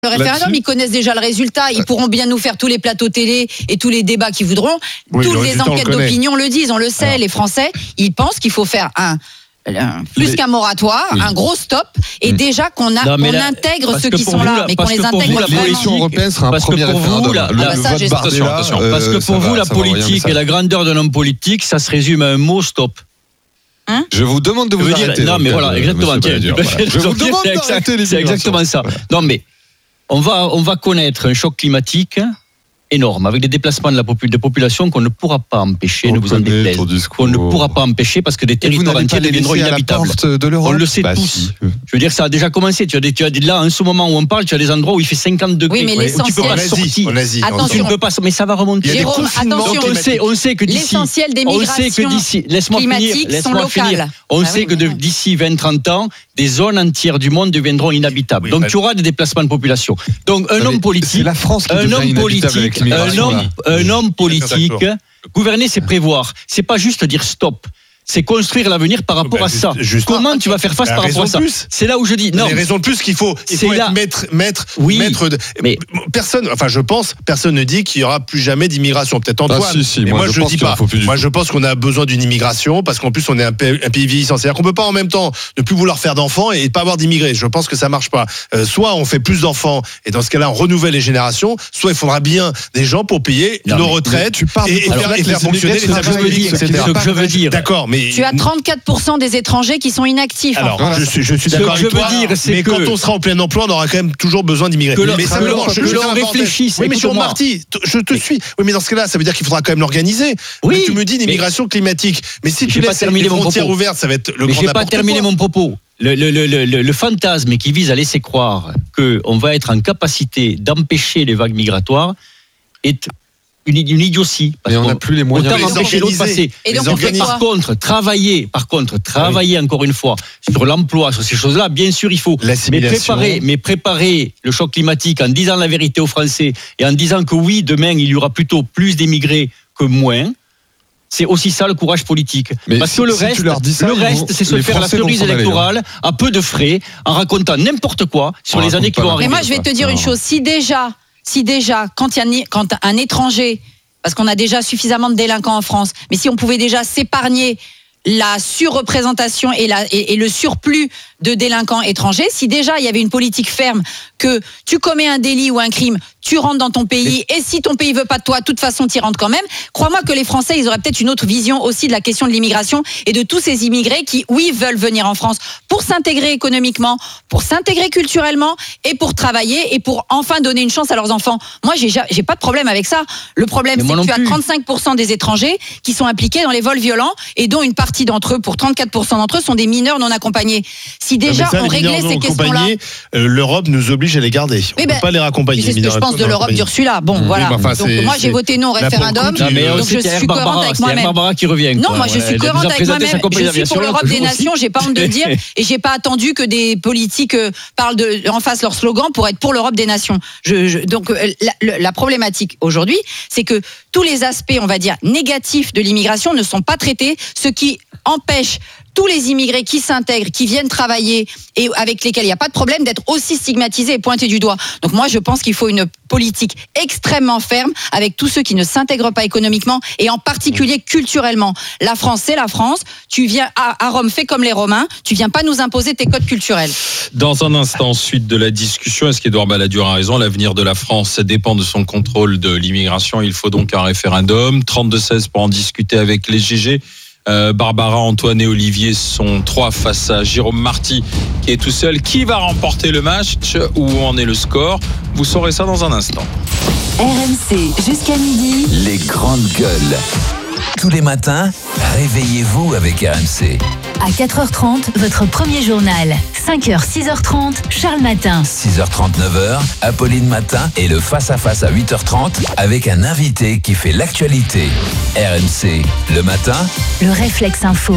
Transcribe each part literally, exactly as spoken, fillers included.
Le référendum, Là-dessus. Ils connaissent déjà le résultat. Ils pourront bien nous faire tous les plateaux télé et tous les débats qu'ils voudront. Oui, Toutes les enquêtes d'opinion le disent, on le sait. Alors. Les Français, ils pensent qu'il faut faire un... plus mais, qu'un moratoire, oui. un gros stop, et mmh. déjà qu'on, a, non, qu'on là, intègre ceux qui sont vous, là, mais qu'on les intègre vraiment. L'élection européenne sera un parce premier référendum. La, la, le, ça, le vote Bardella, attention, euh, parce que pour vous, va, la politique et la grandeur d'un homme politique, ça se résume à un mot, stop. Hein je vous demande de vous dire, arrêter. Non, mais voilà, exactement. Je vous demande d'arrêter. C'est exactement ça. Non, mais on va, on va connaître un choc climatique énorme, avec des déplacements de la popul- des populations qu'on ne pourra pas empêcher, on ne vous en déplaise. Qu'on ne pourra pas empêcher parce que des territoires entiers deviendront inhabitables. De on le sait bah tous. Si. Je veux dire, ça a déjà commencé. Tu as des, tu as des, là, en ce moment où on parle, tu as des endroits où il fait cinquante degrés. Oui, mais ouais, où tu peux pas sortir. Attention. Tu ne peux pas, mais ça va remonter. Jérôme, attention. On sait, on sait que d'ici, l'essentiel des migrations climatiques sont locales. On sait que d'ici vingt trente ans, des zones entières du monde deviendront inhabitables. Donc tu auras des déplacements de population. Donc un homme politique, c'est la France qui un homme politique, un homme Un homme politique, gouverner, c'est prévoir. C'est pas juste dire stop. C'est construire l'avenir par rapport bah, à juste, ça. Juste Comment tu vas faire face par rapport à ça? C'est là où je dis non. Les raisons de plus qu'il faut, il faut être maître, maître, oui, maître de... mais personne, enfin je pense, personne ne dit qu'il y aura plus jamais d'immigration. Peut-être Antoine. Ah, si, si, mais moi, moi je, je ne dis pas. Moi je pense qu'on a besoin d'une immigration parce qu'en plus on est un pays, un pays vieillissant. C'est-à-dire qu'on peut pas en même temps ne plus vouloir faire d'enfants et pas avoir d'immigrés. Je pense que ça marche pas. Euh, soit on fait plus d'enfants et dans ce cas-là on renouvelle les générations. Soit il faudra bien des gens pour payer non, nos retraites tu et, et, faire, et faire fonctionner les services publics, et cetera. Ce que je veux dire. D'accord, mais tu as trente-quatre pour cent des étrangers qui sont inactifs. Alors, je suis, je suis d'accord avec toi. Dire, mais que quand on sera en plein emploi, on aura quand même toujours besoin d'immigrés. Que mais simplement, je, je l'en réfléchisse. Oui, mais sur Marty, je te suis. Oui, mais dans ce cas-là, ça veut dire qu'il faudra quand même l'organiser. Oui. Mais tu me dis l'immigration climatique. Mais si tu laisses les frontières ouvertes, ça va être le grand n'importe quoi. Mais j'ai pas terminé mon propos. Le, le, le, le, le fantasme qui vise à laisser croire qu'on va être en capacité d'empêcher les vagues migratoires est Une, une idiotie. Parce et on n'a plus les moyens de empêcher l'autre passer. Et donc, par contre, travailler, par contre, travailler oui. encore une fois sur l'emploi, sur ces choses-là, bien sûr, il faut. Mais préparer, mais préparer le choc climatique en disant la vérité aux Français et en disant que oui, demain, il y aura plutôt plus d'émigrés que moins. C'est aussi ça le courage politique. Mais Parce si, que le si reste, ça, le reste, vont, c'est se faire Français la cerise électorale aller, hein. à peu de frais, en racontant n'importe quoi sur on les années qui vont arriver. Mais moi, je vais te dire une chose. Si déjà, Si déjà, quand, y a, quand un étranger, parce qu'on a déjà suffisamment de délinquants en France, mais si on pouvait déjà s'épargner la surreprésentation et, la, et, et le surplus de délinquants étrangers, si déjà il y avait une politique ferme que tu commets un délit ou un crime, tu rentres dans ton pays et si ton pays veut pas de toi, de toute façon tu y rentres quand même. Crois-moi que les Français, ils auraient peut-être une autre vision aussi de la question de l'immigration et de tous ces immigrés qui, oui, veulent venir en France pour s'intégrer économiquement, pour s'intégrer culturellement et pour travailler et pour enfin donner une chance à leurs enfants. Moi, j'ai, j'ai pas de problème avec ça. Le problème, Mais c'est que tu plus. as trente-cinq pour cent des étrangers qui sont impliqués dans les vols violents et dont une partie d'entre eux, pour trente-quatre pour cent d'entre eux, sont des mineurs non accompagnés. Si déjà ça, on réglait ces questions-là, euh, l'Europe nous oblige à les garder. On oui, ne peut pas les raccompagner. C'est ce que je pense de l'Europe d'Ursula. Bon, mmh, voilà. Oui, enfin, donc moi, j'ai voté non au référendum. Non, mais donc je suis cohérente avec moi-même. Barbara qui revient. Non, moi, je suis cohérente avec moi-même. Je suis pour l'Europe des nations. J'ai pas honte de le dire. Et j'ai pas attendu que des politiques parlent de, en face leur slogan pour être pour l'Europe des nations. Je, je, donc la, la problématique aujourd'hui, c'est que tous les aspects, on va dire, négatifs de l'immigration ne sont pas traités, ce qui empêche tous les immigrés qui s'intègrent, qui viennent travailler et avec lesquels il n'y a pas de problème d'être aussi stigmatisés et pointés du doigt. Donc moi, je pense qu'il faut une politique extrêmement ferme avec tous ceux qui ne s'intègrent pas économiquement et en particulier culturellement. La France, c'est la France. Tu viens à, à Rome, fais comme les Romains. Tu viens pas nous imposer tes codes culturels. Dans un instant, suite de la discussion, est-ce qu'Édouard Balladur a raison? L'avenir de la France dépend de son contrôle de l'immigration. Il faut donc un référendum. trente-deux seize pour en discuter avec les G G. Euh, Barbara, Antoine et Olivier sont trois face à Jérôme Marty qui est tout seul. Qui va remporter le match? Où en est le score? Vous saurez ça dans un instant. R M C jusqu'à midi. Les grandes gueules. Tous les matins, réveillez-vous avec R M C. À quatre heures trente, votre premier journal. cinq heures, six heures trente, Charles Matin. six heures trente, neuf heures, Apolline Matin et le face-à-face à huit heures trente avec un invité qui fait l'actualité. R M C, le matin. Le réflexe info.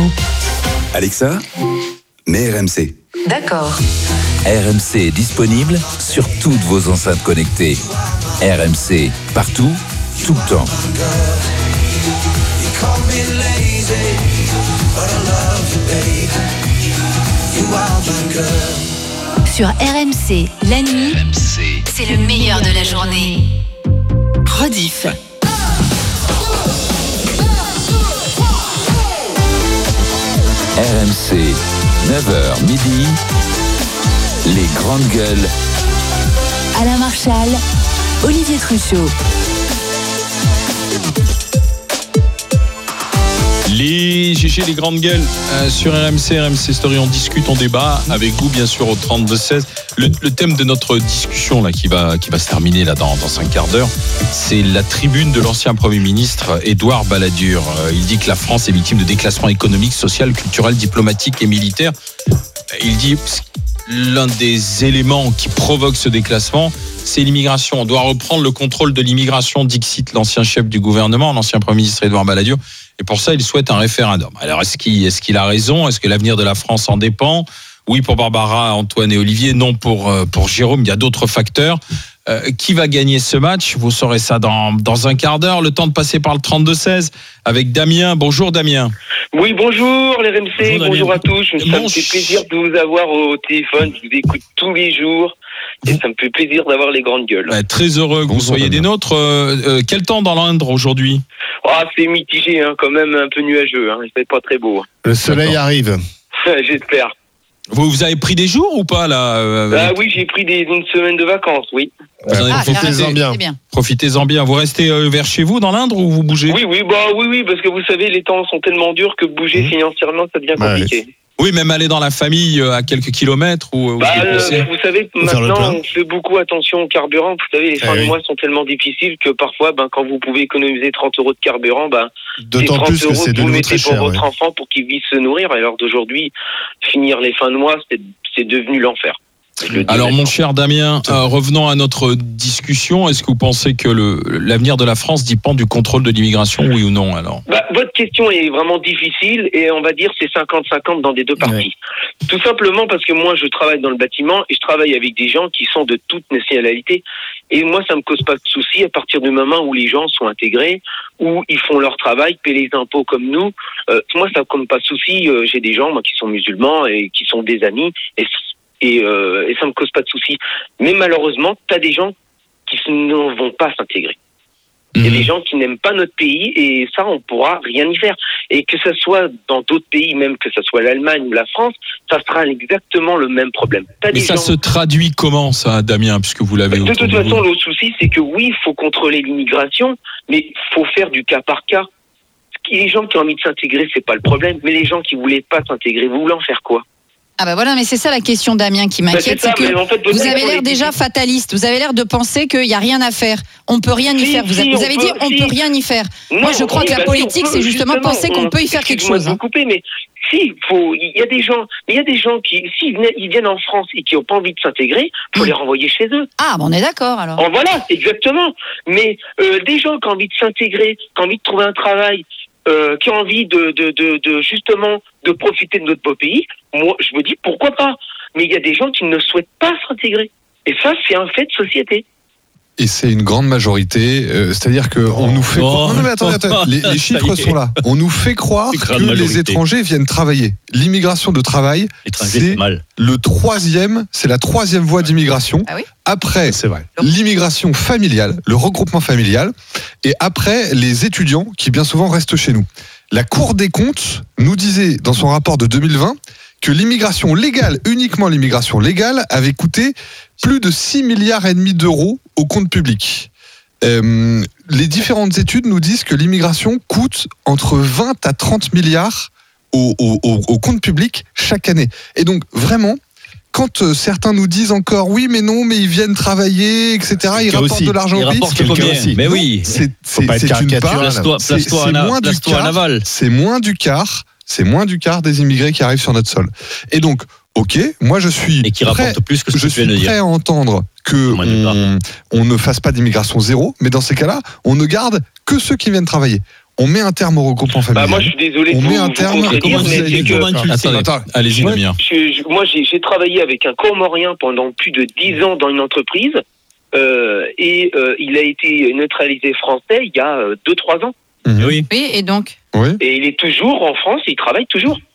Alexa, mets R M C. D'accord. R M C est disponible sur toutes vos enceintes connectées. R M C, partout, tout le temps. Sur R M C, la nuit, R M C, c'est le meilleur de la journée. Rediff. R M C, neuf heures midi, les grandes gueules. Alain Marchal, Olivier Truchot. Les G G, les grandes gueules euh, sur R M C, R M C Story, on discute, on débat avec vous bien sûr au trente-deux seize. Le, le thème de notre discussion là qui va qui va se terminer là dans dans un quart d'heure, c'est la tribune de l'ancien Premier ministre Édouard Balladur. Euh, il dit que la France est victime de déclassement économique, social, culturel, diplomatique et militaire. Il dit l'un des éléments qui provoque ce déclassement, c'est l'immigration. On doit reprendre le contrôle de l'immigration, dixit l'ancien chef du gouvernement, l'ancien Premier ministre Édouard Balladur. Et pour ça, il souhaite un référendum. Alors, est-ce qu'il, est-ce qu'il a raison ? Est-ce que l'avenir de la France en dépend ? Oui pour Barbara, Antoine et Olivier, non pour, pour Jérôme. Il y a d'autres facteurs. Euh, qui va gagner ce match ? Vous saurez ça dans, dans un quart d'heure. Le temps de passer par le trente-deux seize avec Damien. Bonjour Damien. Oui, bonjour les R M C, bonjour, bonjour à tous. Ça Mon me fait plaisir de vous avoir au téléphone. Je vous écoute tous les jours. Et ça me fait plaisir d'avoir les grandes gueules. Bah, très heureux que bonjour, vous soyez Damien. Des nôtres. Euh, euh, quel temps dans l'Indre aujourd'hui ? Ah, c'est mitigé, hein, quand même un peu nuageux. Hein. C'est pas très beau. Le soleil D'accord. arrive. J'espère. Vous, vous avez pris des jours ou pas là euh, Ah oui, j'ai pris des, une semaine de vacances, oui. Vous en avez ah, profitez-en bien. bien. Profitez-en bien. Vous restez euh, vers chez vous dans l'Indre ou vous bougez ? Oui, oui, bah oui, oui, parce que vous savez, les temps sont tellement durs que bouger mmh. financièrement, ça devient compliqué. Ouais. Oui, même aller dans la famille euh, à quelques kilomètres ou. Bah, euh, vous savez, maintenant, on fait beaucoup attention au carburant. Vous savez, les fins eh de oui. mois sont tellement difficiles que parfois, ben, quand vous pouvez économiser trente euros de carburant, ben, d'autant trente plus que euros c'est que de vous mettez cher, pour votre ouais. enfant pour qu'il puisse se nourrir. Alors d'aujourd'hui, finir les fins de mois, c'est, c'est devenu l'enfer. Alors mon cher Damien, euh, revenons à notre discussion. Est-ce que vous pensez que le, l'avenir de la France dépend du contrôle de l'immigration, oui ou non alors ? Bah, votre question est vraiment difficile et on va dire c'est cinquante cinquante dans des deux parties. Oui. Tout simplement parce que moi je travaille dans le bâtiment et je travaille avec des gens qui sont de toute nationalité. Et moi ça me cause pas de soucis à partir du moment où les gens sont intégrés, où ils font leur travail, paient les impôts comme nous. Euh, moi ça me cause pas de soucis. Euh, j'ai des gens moi qui sont musulmans et qui sont des amis et Et, euh, et ça me cause pas de soucis. Mais malheureusement, t'as des gens qui ne vont pas s'intégrer. Il mmh. y a des gens qui n'aiment pas notre pays et ça, on pourra rien y faire. Et que ça soit dans d'autres pays, même que ça soit l'Allemagne ou la France, ça sera exactement le même problème. T'as Mais ça gens... se traduit comment, ça, Damien, puisque vous l'avez De toute façon, le souci, c'est que oui, il faut contrôler l'immigration, mais il faut faire du cas par cas. Les gens qui ont envie de s'intégrer, c'est pas le problème. Mais les gens qui voulaient pas s'intégrer, vous voulez en faire quoi ? Ah ben voilà, mais c'est ça la question, Damien, qui m'inquiète, bah c'est, c'est que en fait, vous avez l'air déjà fataliste, vous avez l'air de penser qu'il n'y a rien à faire, on peut rien y si, faire, vous, si, vous avez dit on si. peut rien y faire. Non, Moi je crois oui, que la politique peut, c'est justement, justement penser qu'on on, peut y faire quelque chose. Hein. Couper, mais si, faut, il y a des gens, il y a des gens qui, s'ils ils viennent en France et qui n'ont pas envie de s'intégrer, il faut mmh. les renvoyer chez eux. Ah, bon, on est d'accord alors. Oh, voilà, exactement. Mais euh, des gens qui ont envie de s'intégrer, qui ont envie de trouver un travail, Euh, qui ont envie de, de, de, de justement de profiter de notre beau pays, moi je me dis pourquoi pas. Mais il y a des gens qui ne souhaitent pas s'intégrer. Et ça, c'est un fait de société. Et c'est une grande majorité, euh, c'est-à-dire que on nous fait croire. Non, non mais attendez, attendez. Les, les chiffres sont là. On nous fait croire que majorité. Les étrangers viennent travailler. L'immigration de travail, Étranger, c'est, c'est le troisième, c'est la troisième voie d'immigration. Ah oui après, c'est vrai. L'immigration familiale, le regroupement familial, et après les étudiants qui bien souvent restent chez nous. La Cour des comptes nous disait dans son rapport de deux mille vingt que l'immigration légale, uniquement l'immigration légale, avait coûté plus de six milliards et demi d'euros au compte public. Euh, les différentes études nous disent que l'immigration coûte entre vingt à trente milliards au, au, au, au compte public chaque année. Et donc, vraiment, quand euh, certains nous disent encore oui, mais non, mais ils viennent travailler, et cetera, ils rapportent aussi. de l'argent au pays. C'est combien ? Mais oui, c'est, c'est, c'est, c'est une part. Place-toi, place-toi c'est, c'est, moins du quart, c'est moins du quart. C'est moins du quart des immigrés qui arrivent sur notre sol. Et donc, ok, moi je suis et qui prêt, plus que ce je que suis prêt dire. à entendre que on, on ne fasse pas d'immigration zéro, mais dans ces cas-là, on ne garde que ceux qui viennent travailler. On met un terme au regroupement familial. Bah moi je suis désolé. On de met vous, un terme. Vous comment dire, vous avez que... que... Attendez, attends, allez-y, moi, Damien. Je, je, moi j'ai, j'ai travaillé avec un Comorien pendant plus de dix ans dans une entreprise euh, et euh, il a été neutralisé français il y a deux trois ans. Mmh. Oui. Oui, et donc oui. Et il est toujours en France, il travaille toujours.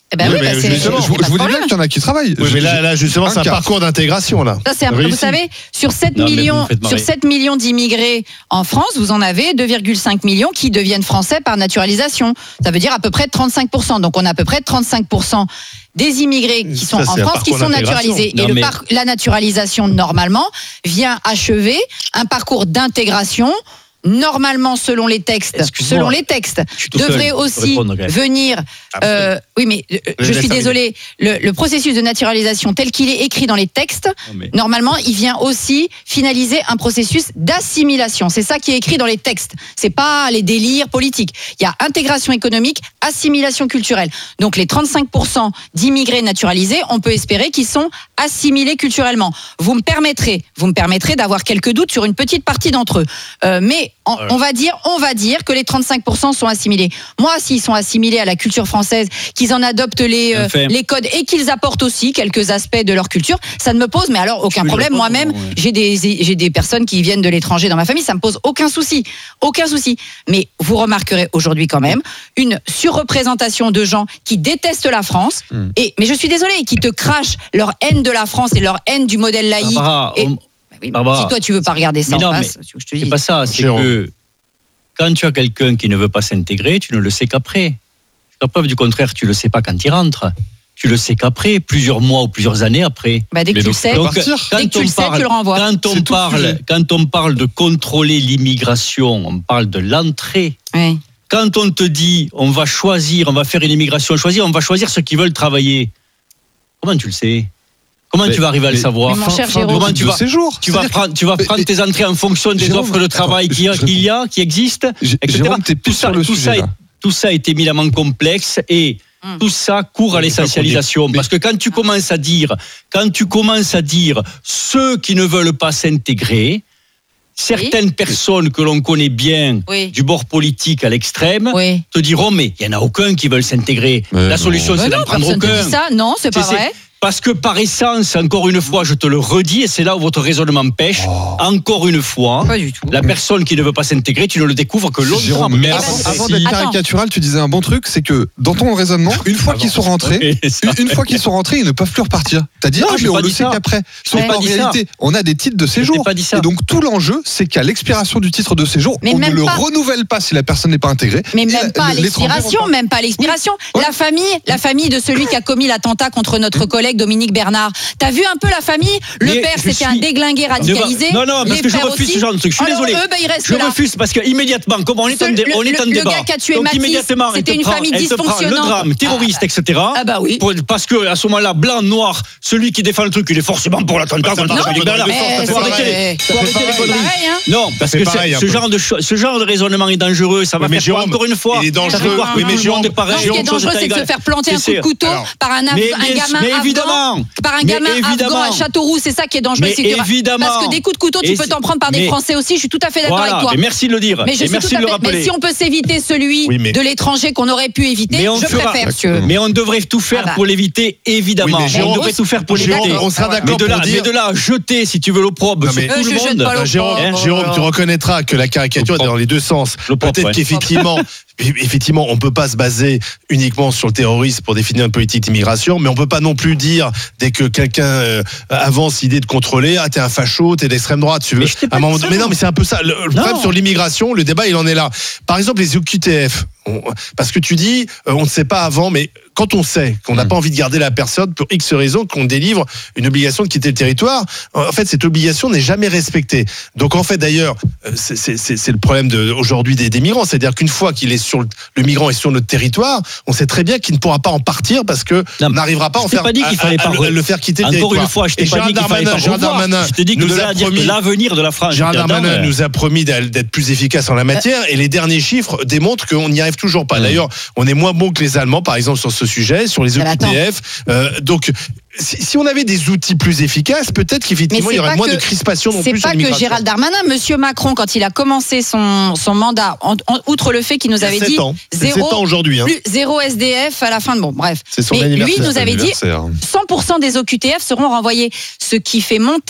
Eh ben oui, oui, bah mais c'est, justement, c'est je, pas je vous dis problème. bien qu'il y en a qui travaillent. Oui, mais là, là justement, un c'est un quart. parcours d'intégration là. Ça, c'est un, Réussi. vous savez, sur sept Non, mais millions, vous me faites marrer. sur sept millions d'immigrés en France, vous en avez deux virgule cinq millions qui deviennent français par naturalisation. Ça veut dire à peu près trente-cinq pour cent. Donc on a à peu près trente-cinq pour cent des immigrés qui sont Ça, en c'est un France qui parcours sont d'intégration. naturalisés. Non, Et le mais- par- la naturalisation, normalement, vient achever un parcours d'intégration. Normalement, selon les textes, Excuse-moi. selon les textes, Je suis tout seul devrait pour aussi répondre, quand même. venir. euh, oui, mais euh, je laisse suis terminer. désolée. Le, le processus de naturalisation tel qu'il est écrit dans les textes, Non, mais- normalement, il vient aussi finaliser un processus d'assimilation. C'est ça qui est écrit dans les textes. C'est pas les délires politiques. Il y a intégration économique, assimilation culturelle. Donc les trente-cinq pour cent d'immigrés naturalisés, on peut espérer qu'ils sont assimilés culturellement. Vous me permettrez, vous me permettrez d'avoir quelques doutes sur une petite partie d'entre eux. Euh, mais on, on va dire, on va dire que les trente-cinq pour cent sont assimilés. Moi, s'ils sont assimilés à la culture française, qu'ils en adoptent les euh, Enfin. les codes et qu'ils apportent aussi quelques aspects de leur culture, ça ne me pose, mais alors aucun Oui, problème. je pense, Moi-même, ouais. j'ai des j'ai des personnes qui viennent de l'étranger dans ma famille, ça me pose aucun souci, aucun souci. Mais vous remarquerez aujourd'hui quand même une surreprésentation de gens qui détestent la France. Hmm. Et mais je suis désolée, qui te crachent leur haine de la France et leur haine du modèle laïque. Barbara, Et- on- Bah oui, Barbara. si toi tu veux pas regarder ça Mais en non, face, tu veux que je te C'est dise. pas ça, c'est Jérôme. que quand tu as quelqu'un qui ne veut pas s'intégrer, tu ne le sais qu'après. La preuve du contraire, tu le sais pas quand il rentre. Tu le sais qu'après, plusieurs mois ou plusieurs années après. Bah, dès que Mais tu le donc, sais, Donc, partir. quand Dès que tu on le sais, parle, tu le renvoies. quand C'est on tout le parle, sujet. quand on parle de contrôler l'immigration, on parle de l'entrée. oui. Quand on te dit, on va choisir, on va faire une immigration choisir, on va choisir ceux qui veulent travailler. Comment tu le sais? Comment Mais- tu vas arriver à le mais- savoir? Mais mon cher Fin de Jérôme, Comment tu de vas- séjour. Tu vas C'est-à-dire prendre, tu vas Mais- prendre mais- tes entrées en fonction des Jérôme, offres de travail attends, qu'il y a, je- qu'il y a, qui existent, J- et cetera. Jérôme, t'es Tout plus ça, sur le tout sujet. ça est- là. tout ça est éminemment complexe et Hum. tout ça court à l'essentialisation. Mais- Parce que quand tu commences à dire, quand tu commences à dire ceux qui ne veulent pas s'intégrer, certaines personnes que l'on connaît bien Oui. du bord politique à l'extrême Oui. te diront mais il y en a aucun qui veulent s'intégrer. Mais La non. solution Mais c'est non, d'en prendre personne ne aucun. dit ça. Non, c'est pas C'est- vrai. Parce que par essence, encore une fois, je te le redis, et c'est là où votre raisonnement pêche, Oh. encore une fois, Pas du tout. la personne qui ne veut pas s'intégrer, tu ne le découvres que longtemps. Jérôme, après. avant, merci. avant d'être Attends. caricatural, tu disais un bon truc, c'est que dans ton raisonnement, une fois qu'ils sont rentrés, Et ça- une, une fois qu'ils sont rentrés, ils ne peuvent plus repartir. T'as dit, Non, ah, j'ai mais on pas le dit sait ça. qu'après. Sauf J'ai pas qu'en dit ça. réalité, on a des titres de séjour. pas dit ça. Et donc, tout l'enjeu, c'est qu'à l'expiration du titre de séjour, Mais on ne même le pas- renouvelle pas si la personne n'est pas intégrée. Mais Et même la- pas à l'étranger l'expiration, repart. même pas à l'expiration. Ouais. La famille, la famille de celui qui a commis l'attentat contre notre collègue Dominique Bernard. T'as vu un peu la famille? Le Mais père, je c'était un suis- déglingué radicalisé. Non, non, parce Les que je frères refuse aussi. ce genre de truc. Je suis Alors, désolé. eux, bah, ils restent Je là. refuse parce que immédiatement, comme on est en, Le- dé- on est en le- le débat. gars qui a tué Donc Mathis, immédiatement, il c'était te une prend- famille elle te prend le dysfonctionnante. drame, terroriste, et cetera. Ah bah oui. Pour- parce que à ce moment-là, blanc, noir, celui qui défend le truc, il est forcément pour l'attentat Bah, contre ça Dominique va, Bernard. ça Eh, fait Faut c'est- arrêter les- c'est faut arrêter les pareil, conneries. hein. Non, parce fait que pareil, c'est- un ce peu. genre de cho- ce genre de raisonnement est dangereux. Ça va Oui, mais faire quoi, Jérôme, encore une fois. il est Ça fait dangereux. croire que Oui, mais tout le monde Jérôme, est pareil. Non, ce qui est Jérôme, dangereux, chose c'est de se égale. faire planter un C'est- coup de couteau alors, par un, Af- mais un bien- gamin mais afghan, évidemment. par un Mais gamin afghan évidemment. à Châteauroux. C'est ça qui est dangereux. Mais c'est que- évidemment. Parce que des coups de couteau, tu Et peux c'est- t'en prendre par des mais- Français aussi. Je suis tout à fait d'accord Voilà, avec toi. mais merci de le dire. Mais je Et suis merci tout à de le fait. Mais rappeler. si on peut s'éviter celui Oui, mais- de l'étranger qu'on aurait pu éviter, Mais on je fera- préfère. monsieur. Mais on devrait tout faire Ah bah. pour l'éviter, évidemment. Oui, mais Jérôme, on devrait tout faire pour Jérôme, l'éviter. on sera Ah ouais. d'accord Mais de, là, pour dire- mais de là à jeter, si tu veux, l'opprobre Non, sur mais- tout Euh, le je jette monde. pas Euh, l'opprobre. Jérôme, Oh là Jérôme, là. tu reconnaîtras que la caricature est dans les deux sens. Le propre, Peut-être ouais. qu'effectivement, effectivement, on peut pas se baser uniquement sur le terrorisme pour définir une politique d'immigration, mais on peut pas non plus dire dès que quelqu'un euh, avance l'idée de contrôler, ah t'es un facho, t'es d'extrême droite, tu veux. Mais je t'ai pas À un moment dit ça. mais non, mais c'est un peu ça. Le, le problème sur l'immigration, le débat il en est là. Par exemple, les O Q T F, on- parce que tu dis, euh, on ne sait pas avant, mais quand on sait qu'on n'a Mm. pas envie de garder la personne pour X raisons, qu'on délivre une obligation de quitter le territoire, en fait, cette obligation n'est jamais respectée. Donc, en fait, d'ailleurs, euh, c'est- c'est c'est- c'est le problème de, aujourd'hui des, des migrants. C'est-à-dire qu'une fois qu'il est sur le, le migrant est sur notre territoire, on sait très bien qu'il ne pourra pas en partir parce que Non, on n'arrivera pas à en je t'ai faire, pas dit qu'il à- fallait à- pas à le, re- le faire quitter le Encore territoire. une fois, je t'ai Et pas Gérald dit qu'il fallait pas Darmanin, Gérald revoir. Darmanin Je t'ai dit que nous de là a à dire que promis- l'avenir de la France. Gérald j'étais Darmanin dedans, nous a promis d'être d'être plus efficace en la matière et les derniers chiffres démontrent qu'on n'y arrive toujours pas. Mmh. D'ailleurs, on est moins bon que les Allemands, par exemple, sur ce sujet, sur les O Ça Q T F. Euh, donc, si, si on avait des outils plus efficaces, peut-être qu'effectivement, Mais il y c'est aurait pas moins que- de crispation non C'est plus sur pas que l'immigration. Gérald Darmanin, Monsieur Macron, quand il a commencé son, son mandat, en- en- outre le fait qu'il nous Il y a avait sept dit ans. C'est sept zéro, ans aujourd'hui. Hein. plus, zéro S D F à la fin de bon, bref. C'est son Mais lui anniversaire. nous avait dit Anniversaire. cent pour cent des O Q T F seront renvoyés, ce qui fait monter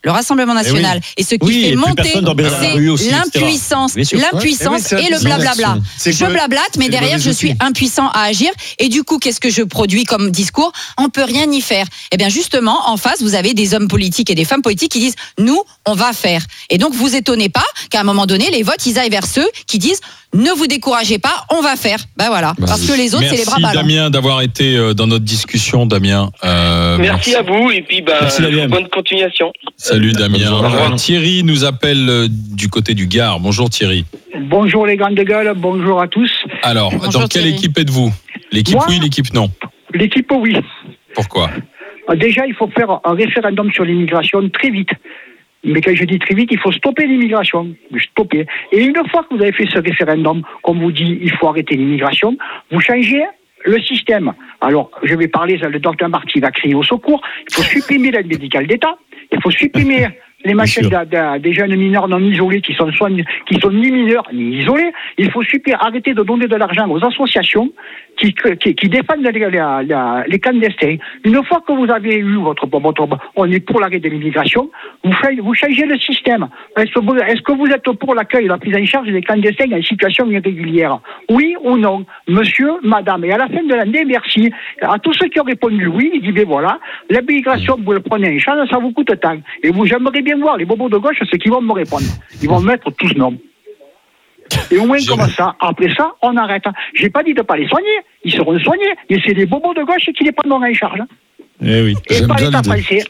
le Rassemblement national. Et, oui. et ce qui oui, fait monter, c'est aussi, l'impuissance, l'impuissance ouais, et, oui, et le blablabla. Je que... blablate, mais derrière, je suis impuissant à agir. Et du coup, qu'est-ce que je produis comme discours ? On peut rien y faire. Eh bien, justement, en face, vous avez des hommes politiques et des femmes politiques qui disent, nous, on va faire. Et donc, vous étonnez pas qu'à un moment donné, les votes, ils aillent vers ceux qui disent, ne vous découragez pas, on va faire. Ben voilà. Bah, Parce que les autres, merci c'est les bras ballants. Merci Damien d'avoir été dans notre discussion, Damien. Euh, merci, merci à vous et puis bah, bonne continuation. Salut Damien. Thierry nous appelle du côté du Gard. Bonjour Thierry. Bonjour les grandes gueules, bonjour à tous. Alors, bonjour, dans quelle Thierry. équipe êtes-vous ? L'équipe Moi, oui, l'équipe non ? L'équipe oui. Pourquoi ? Déjà, il faut faire un référendum sur l'immigration très vite. Mais quand je dis très vite, il faut stopper l'immigration. Stopper. Et une fois que vous avez fait ce référendum, comme vous dites, il faut arrêter l'immigration, vous changez le système. Alors, je vais parler, le docteur Marty va crier au secours. Il faut supprimer l'aide médicale d'État. Il faut supprimer les machines de, de, des jeunes mineurs non isolés qui sont, soit, qui sont ni mineurs ni isolés. Il faut supprimer, arrêter de donner de l'argent aux associations qui, qui, qui défendent les, les, les clandestins. Une fois que vous avez eu votre, votre on est pour l'arrêt de l'immigration, vous, vous changez le système. Est-ce que, vous, est-ce que vous êtes pour l'accueil et la prise en charge des clandestins en situation irrégulière ? Oui ou non ? Monsieur, madame. Et à la fin de l'année, merci. À tous ceux qui ont répondu oui, ils disent, ben voilà, l'immigration, vous le prenez en charge, ça vous coûte tant. Et vous, j'aimerais bien voir les bobos de gauche, ceux qui vont me répondre. Ils vont mettre tous non. Et au moins, Je... comme ça, après ça, on arrête. J'ai pas dit de pas les soigner. Ils seront soignés. Mais c'est les bobos de gauche qui les prendront en charge. Eh oui. Et J'aime pas bien l'État l'idée. français.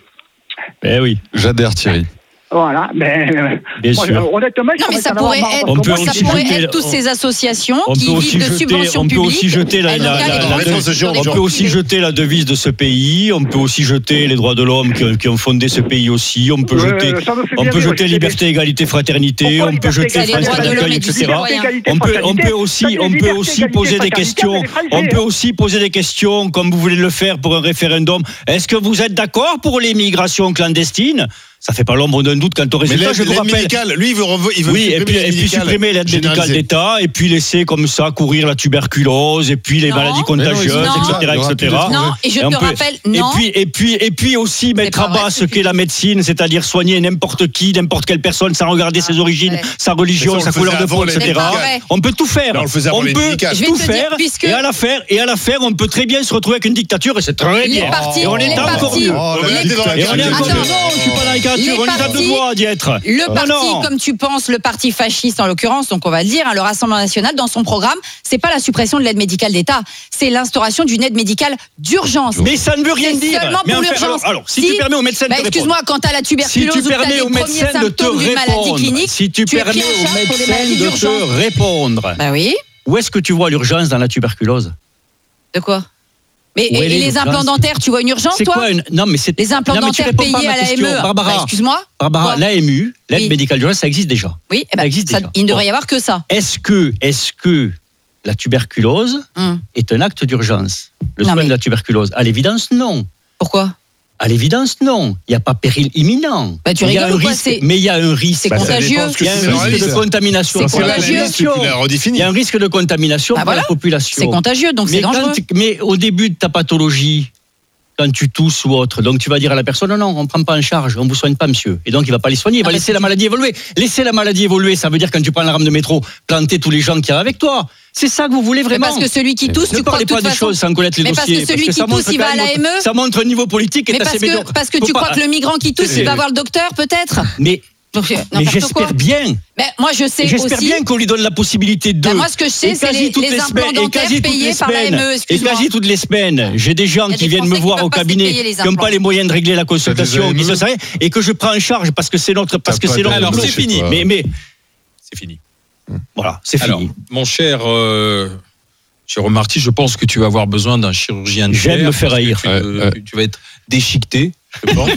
Eh oui. J'adhère Thierry. Voilà, mais Bien moi, sûr. honnêtement, non, mais ça pourrait être, on peut ça pourrait être toutes ces associations on qui vivent de subventions on peut publiques. Aussi jeter la, la, la, la, la devise, on peut aussi jeter la devise de ce pays. On peut aussi jeter les droits de l'homme qui, qui ont fondé ce pays aussi. On peut ouais, jeter, on peut jeter liberté, égalité, fraternité. On peut jeter France d'accueil, et cetera. On peut, on peut aussi, on peut aussi poser des questions. On peut aussi poser des questions, comme vous voulez le faire pour un référendum. Est-ce que vous êtes d'accord pour l'immigration clandestine ? Ça fait pas l'ombre d'un doute quant au résultat. Mais je vous rappelle. Médicale, lui, il veut, il veut oui, et puis, et puis supprimer l'aide médicale d'État, et puis laisser comme ça courir la tuberculose, et puis les non, maladies contagieuses, non, et cetera, et cetera. Non, et je et te peut, rappelle, non. Et puis, et puis, et puis aussi mettre à bas ce qu'est la médecine, c'est-à-dire soigner n'importe qui, n'importe quelle personne, sans regarder ses origines, ouais. sa religion, sa couleur de peau, et cetera. On peut tout faire. On peut tout faire, et à la faire, et à la faire, on peut très bien se retrouver avec une dictature, et c'est très bien. Et on est encore mieux. Et on est encore mieux. Non, je suis pas dans la caricature, on est à deux. Le parti, non. comme tu penses, le parti fasciste en l'occurrence, donc on va le dire, hein, le Rassemblement national, dans son programme, c'est pas la suppression de l'aide médicale d'État, c'est l'instauration d'une aide médicale d'urgence. Mais ça ne veut rien c'est dire. Seulement mais pour l'urgence. Alors, alors, si, si tu permets aux médecins bah, de te excuse-moi, quand t'as la tuberculose si tu ou que t'as les premiers symptômes d'une maladie clinique, si tu, tu permets aux médecins de te répondre. Bah oui. Où est-ce que tu vois l'urgence dans la tuberculose ? De quoi ? Mais et, et les implants dentaires, tu vois une urgence, c'est toi quoi une... Non, mais c'est les implants non, dentaires payés à l'A M E. Barbara, bah, excuse-moi. Barbara, l'A M U, l'aide oui. médicale d'urgence, ça existe déjà. Oui, eh ben, ça existe ça, déjà. Il ne devrait y avoir que ça. Est-ce que, est-ce que la tuberculose hum. est un acte d'urgence ? Le non, soin mais... de la tuberculose ? À l'évidence, non. Pourquoi ? À l'évidence, non. Il n'y a pas péril imminent. Bah, tu il y a un risque, c'est... Mais il y a un risque. C'est bah, contagieux. Il y a un risque de contamination. C'est contagieux. Il y a un risque de contamination bah, pour voilà. la population. C'est contagieux, donc mais c'est dangereux. Quand, mais au début de ta pathologie, quand tu tousses ou autre, donc tu vas dire à la personne non, non, on ne prend pas en charge, on ne vous soigne pas, monsieur. Et donc il ne va pas les soigner, il va ah, laisser la maladie évoluer. Laisser la maladie évoluer, ça veut dire quand tu prends la rame de métro, planter tous les gens qui arrivent avec toi. C'est ça que vous voulez vraiment. Mais parce que celui qui tousse, ne tu parlez crois pas des choses sans connaître les mais dossiers. Parce que celui parce que qui tousse, il va à l'A M E. Ça montre un niveau politique qui est assez médiocre. Parce que tu crois que le migrant qui tousse, il va voir le docteur, peut-être. Mais Donc, mais j'espère quoi. bien. Mais moi, je sais j'espère aussi. bien qu'on lui donne la possibilité de. Ben moi, ce que je sais, c'est les, les, les implants dentaires payés par l'A M E. Et quasi toutes les semaines, j'ai des gens qui viennent me voir au cabinet, qui n'ont pas les moyens de régler la consultation, qui se savent, et que je prends en charge parce que c'est notre, parce que c'est notre. Alors c'est fini. Mais mais c'est fini. Voilà, c'est fini. Alors, mon cher. Euh... Jérôme Marty, je pense que tu vas avoir besoin d'un chirurgien de J'aime me faire haïr. Tu, euh, tu vas être déchiqueté, je pense.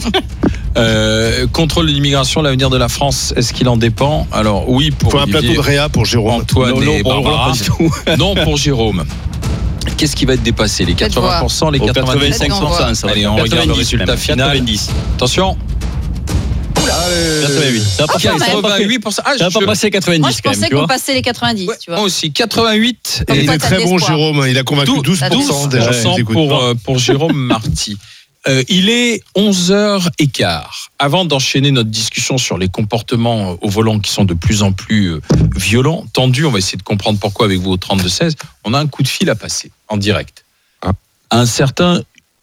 euh, contrôle de l'immigration, l'avenir de la France, est-ce qu'il en dépend ? Alors oui, pour faut Olivier, un plateau de réa pour Jérôme. Antoine non, et non, Barbara. Non pour Jérôme. Qu'est-ce qui va être dépassé ? Les quatre-vingts pour cent, les quatre-vingt-cinq pour cent. Allez, on regarde le résultat final. quatre-vingt-dix. Attention. quatre-vingt-huit. Ça va pas passer quatre-vingt-dix. Moi, je pensais qu'on passait les quatre-vingt-dix. Ouais, tu vois. Moi aussi, quatre-vingt-huit. Et il est très bon, Jérôme. Il a convaincu douze pour cent déjà. pour, pour Jérôme Marty. Euh, il est onze heures quinze. Avant d'enchaîner notre discussion sur les comportements au volant qui sont de plus en plus euh, violents, tendus, on va essayer de comprendre pourquoi avec vous au trente-deux seize, on a un coup de fil à passer en direct. Ah. Un certain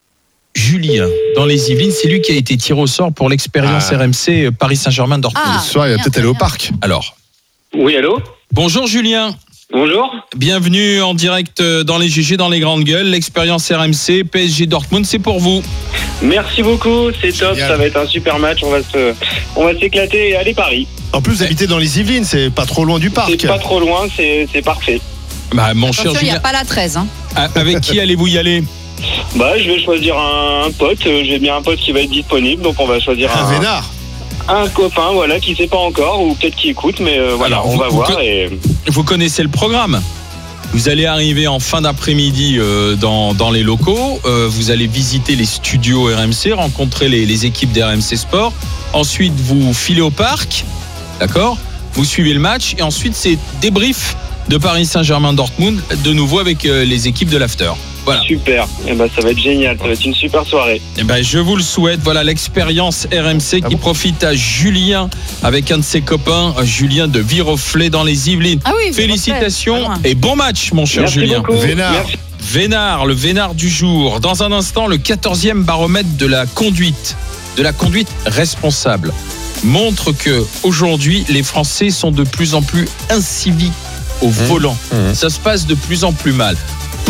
Julien, dans les Yvelines, c'est lui qui a été tiré au sort pour l'expérience ah. R M C Paris Saint-Germain-Dortmund. Ah, ce soir, il va peut-être aller au parc. Alors. Oui, allô ? Bonjour Julien. Bonjour. Bienvenue en direct dans les G G, dans les grandes gueules. L'expérience R M C, P S G Dortmund, c'est pour vous. Merci beaucoup, c'est top. Génial. Ça va être un super match. On va se, on va s'éclater et aller Paris. En plus, vous habitez dans les Yvelines, c'est pas trop loin du parc. C'est pas trop loin, c'est, c'est parfait. Bah, mon Attention, cher Julien. Il n'y a pas la treize. Hein. Avec qui allez-vous y aller ? Bah, je vais choisir un, un pote. J'ai bien un pote qui va être disponible, donc on va choisir un. Un vénard. Un copain, voilà, qui sait pas encore, ou peut-être qui écoute, mais euh, voilà, Alors, on vous, va vous voir. Co- et... Vous connaissez le programme ? Vous allez arriver en fin d'après-midi euh, dans, dans les locaux. Euh, vous allez visiter les studios R M C, rencontrer les, les équipes d'R M C Sport. Ensuite, vous filez au parc, d'accord ? Vous suivez le match et ensuite, c'est débrief de Paris Saint-Germain-Dortmund, de nouveau avec euh, les équipes de l'after. Voilà. Super, eh ben, ça va être génial, ça va être une super soirée. Eh ben, je vous le souhaite. Voilà l'expérience R M C qui ah bon profite à Julien avec un de ses copains, Julien de Viroflay dans les Yvelines. Ah oui, félicitations et bon match, mon cher Merci Julien. Beaucoup. Vénard. Merci. Vénard, le Vénard du jour. Dans un instant, le quatorzième baromètre de la conduite, de la conduite responsable, montre que aujourd'hui, les Français sont de plus en plus inciviques au mmh. volant. Mmh. Ça se passe de plus en plus mal. Pourquoi ?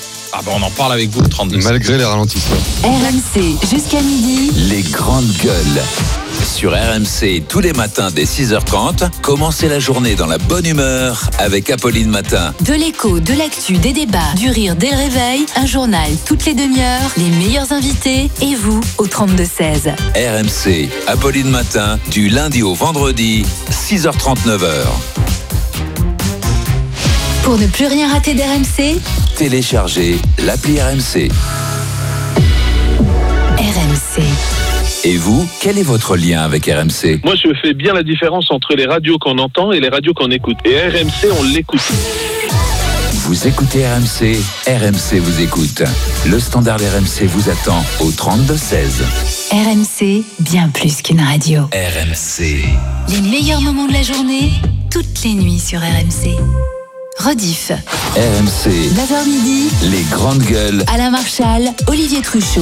Ah ben on en parle avec vous au trente-deux. Malgré les ralentissements. R M C jusqu'à midi. Les grandes gueules. Sur R M C, tous les matins dès six heures trente, commencez la journée dans la bonne humeur avec Apolline Matin. De l'écho, de l'actu, des débats, du rire dès le réveil, un journal toutes les demi-heures, les meilleurs invités et vous au trente-deux seize. R M C, Apolline Matin, du lundi au vendredi, six heures trente, neuf heures. Pour ne plus rien rater d'R M C, téléchargez l'appli R M C. R M C. Et vous, quel est votre lien avec R M C ? Moi, je fais bien la différence entre les radios qu'on entend et les radios qu'on écoute. Et R M C, on l'écoute. Vous écoutez R M C, R M C vous écoute. Le standard R M C vous attend au trente-deux seize. R M C, bien plus qu'une radio. R M C. Les meilleurs moments de la journée, toutes les nuits sur R M C. Rediff. R M C. neuf heures midi. Les grandes gueules. Alain Marchal, Olivier Truchot.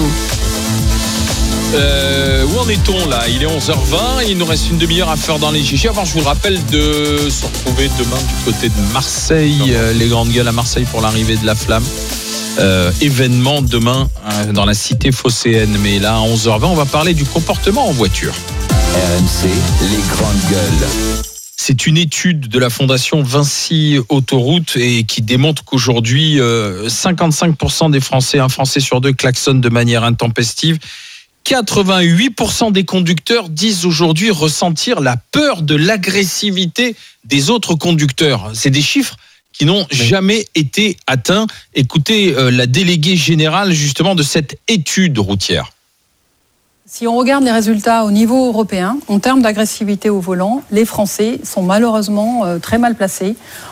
Euh, où en est-on là ? Il est onze heures vingt, il nous reste une demi-heure à faire dans les G G. Avant, je vous le rappelle de se retrouver demain du côté de Marseille, euh, les grandes gueules à Marseille pour l'arrivée de la flamme. Euh, événement demain euh, dans la cité phocéenne. Mais là, à onze heures vingt, on va parler du comportement en voiture. R M C, les grandes gueules. C'est une étude de la fondation Vinci Autoroute et qui démontre qu'aujourd'hui, euh, cinquante-cinq pour cent des Français, un Français sur deux, klaxonnent de manière intempestive. quatre-vingt-huit pour cent des conducteurs disent aujourd'hui ressentir la peur de l'agressivité des autres conducteurs. C'est des chiffres qui n'ont jamais été atteints. Écoutez euh, la déléguée générale justement de cette étude routière. Si on regarde les résultats au niveau européen, en termes d'agressivité au volant, les Français sont malheureusement euh, très mal placés.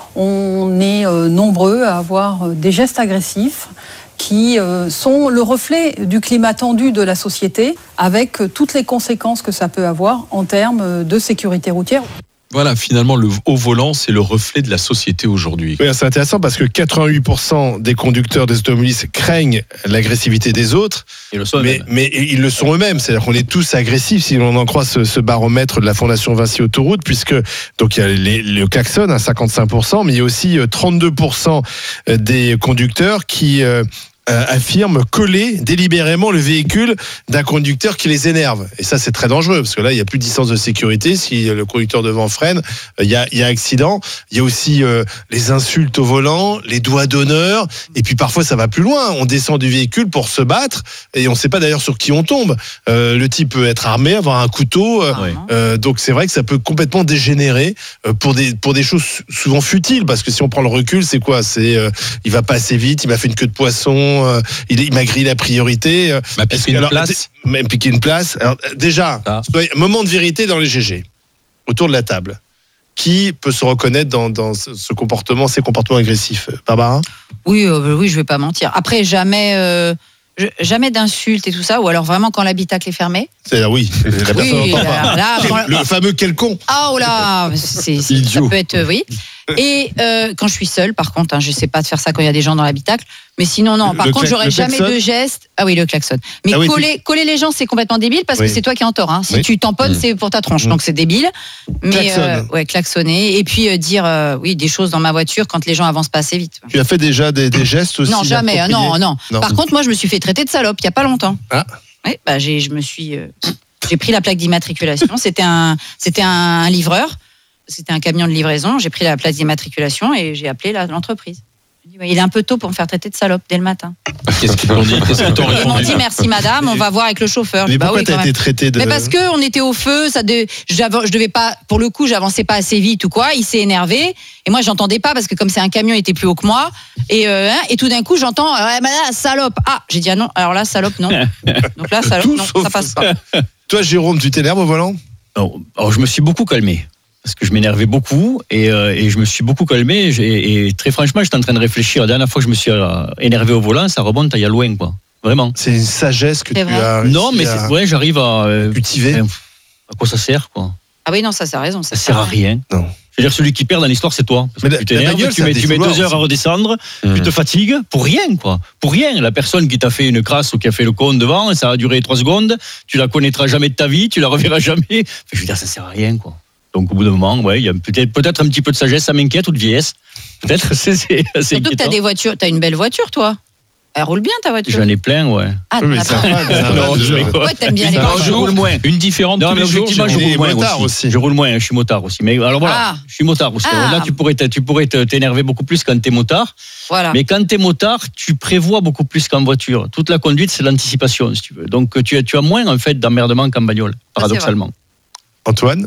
On est euh, nombreux à avoir euh, des gestes agressifs qui euh, sont le reflet du climat tendu de la société, avec euh, toutes les conséquences que ça peut avoir en termes de sécurité routière. Voilà, finalement, le haut volant, c'est le reflet de la société aujourd'hui. Oui, c'est intéressant parce que quatre-vingt-huit pour cent des conducteurs des automobilistes craignent l'agressivité des autres, ils le sont mais, mais ils le sont eux-mêmes. C'est-à-dire qu'on est tous agressifs si on en croit ce, ce baromètre de la Fondation Vinci Autoroute, puisque donc il y a les, le klaxon à cinquante-cinq pour cent, mais il y a aussi trente-deux pour cent des conducteurs qui euh, Euh, affirme coller délibérément le véhicule d'un conducteur qui les énerve. Et ça, c'est très dangereux, parce que là, il n'y a plus de distance de sécurité. Si le conducteur devant freine, il y a, il y a accident. Il y a aussi euh, les insultes au volant, les doigts d'honneur, et puis parfois, ça va plus loin. On descend du véhicule pour se battre, et on ne sait pas d'ailleurs sur qui on tombe. Euh, le type peut être armé, avoir un couteau. Euh, oui. euh, donc, c'est vrai que ça peut complètement dégénérer euh, pour, des, pour des choses souvent futiles, parce que si on prend le recul, c'est quoi ? C'est euh, il va pas assez vite, il m'a fait une queue de poisson, Euh, il, il m'a grillé la priorité. Euh, m'a piqué une alors, place. M'a piqué une place. Alors, déjà, ah. moment de vérité dans les G G, autour de la table. Qui peut se reconnaître dans, dans ce comportement, ces comportements agressifs ? Barbara ? Oui, euh, oui, je vais pas mentir. Après, jamais, euh, Je, jamais d'insultes et tout ça, ou alors vraiment quand l'habitacle est fermé. C'est oui, la oui là, là, quand... le fameux quel con. Ah oh là, c'est, c'est, ça peut être oui. Et euh, quand je suis seule, par contre, hein, je sais pas de faire ça quand il y a des gens dans l'habitacle. Mais sinon, non. Par le contre, cla- j'aurais jamais de geste. Ah oui, le klaxon. Mais ah oui, coller, tu... coller les gens, c'est complètement débile parce oui. que c'est toi qui es en tort. Hein. Si oui. tu tamponnes, mmh. c'est pour ta tronche. Mmh. Donc c'est débile. Mais euh, ouais, klaxonner. Et puis euh, dire euh, oui des choses dans ma voiture quand les gens avancent pas assez vite. Tu as fait déjà des, des gestes aussi? Non, jamais. Euh, non, non, non. Par contre, moi, je me suis fait traiter de salope il y a pas longtemps. Ah. Oui, bah j'ai, je me suis, euh, j'ai pris la plaque d'immatriculation. C'était un, c'était un, un livreur. C'était un camion de livraison, j'ai pris la place d'immatriculation et j'ai appelé la, l'entreprise. Il est un peu tôt pour me faire traiter de salope dès le matin. Qu'est-ce qu'ils t'ont dit? Qu'est-ce qu'ils t'ont répondu? Ils m'ont dit merci madame, on va voir avec le chauffeur. Mais bah pourquoi oui, t'as été traité de... Mais parce qu'on était au feu, ça de... je devais pas, pour le coup, j'avançais pas assez vite ou quoi. Il s'est énervé et moi j'entendais pas parce que comme c'est un camion, il était plus haut que moi. Et, euh, hein, et tout d'un coup j'entends ouais, bah là, salope. Ah, j'ai dit ah non. Alors là salope non. Donc là salope non, ça passe pas. Toi Jérôme, tu t'énerves au volant? Non, alors je me suis beaucoup calmé. Parce que je m'énervais beaucoup et, euh, et je me suis beaucoup calmé. Et, et très franchement, j'étais en train de réfléchir. La dernière fois que je me suis énervé au volant, ça remonte à il y a loin, quoi. Vraiment. C'est une sagesse que c'est tu vrai. as. Non, mais c'est, ouais, j'arrive à. Euh, cultiver. À quoi ça sert, quoi? Ah oui, non, ça, ça a raison. Ça, ça sert à rien. Non. Je veux dire, celui qui perd dans l'histoire, c'est toi. Parce mais que tu t'énerves, tu mets, tu mets deux heures à redescendre, mmh. tu te fatigues pour rien, quoi. Pour rien. La personne qui t'a fait une crasse ou qui a fait le con devant, ça a duré trois secondes, tu la connaîtras jamais de ta vie, tu la reverras jamais. Enfin, je veux dire, ça sert à rien, quoi. Donc au bout d'un moment, ouais, il y a peut-être, peut-être un petit peu de sagesse, ça m'inquiète, ou de vieillesse. Peut-être, c'est, c'est assez surtout que t'as des voitures, t'as une belle voiture, toi. Elle roule bien ta voiture. J'en ai plein, ouais. Ah, oui, ça va. Ouais, t'aimes bien les voitures. Je roule moins. Une différente non, tous les jours. Je roule moins aussi. aussi. Je roule moins. Je suis motard aussi. Mais alors voilà, ah. je suis motard aussi. Ah. Là, tu pourrais, tu pourrais t'énerver beaucoup plus quand t'es motard. Voilà. Mais quand t'es motard, tu prévois beaucoup plus qu'en voiture. Toute la conduite, c'est l'anticipation, si tu veux. Donc tu as, tu as moins en fait d'emmerdement qu'en bagnole, paradoxalement. Antoine,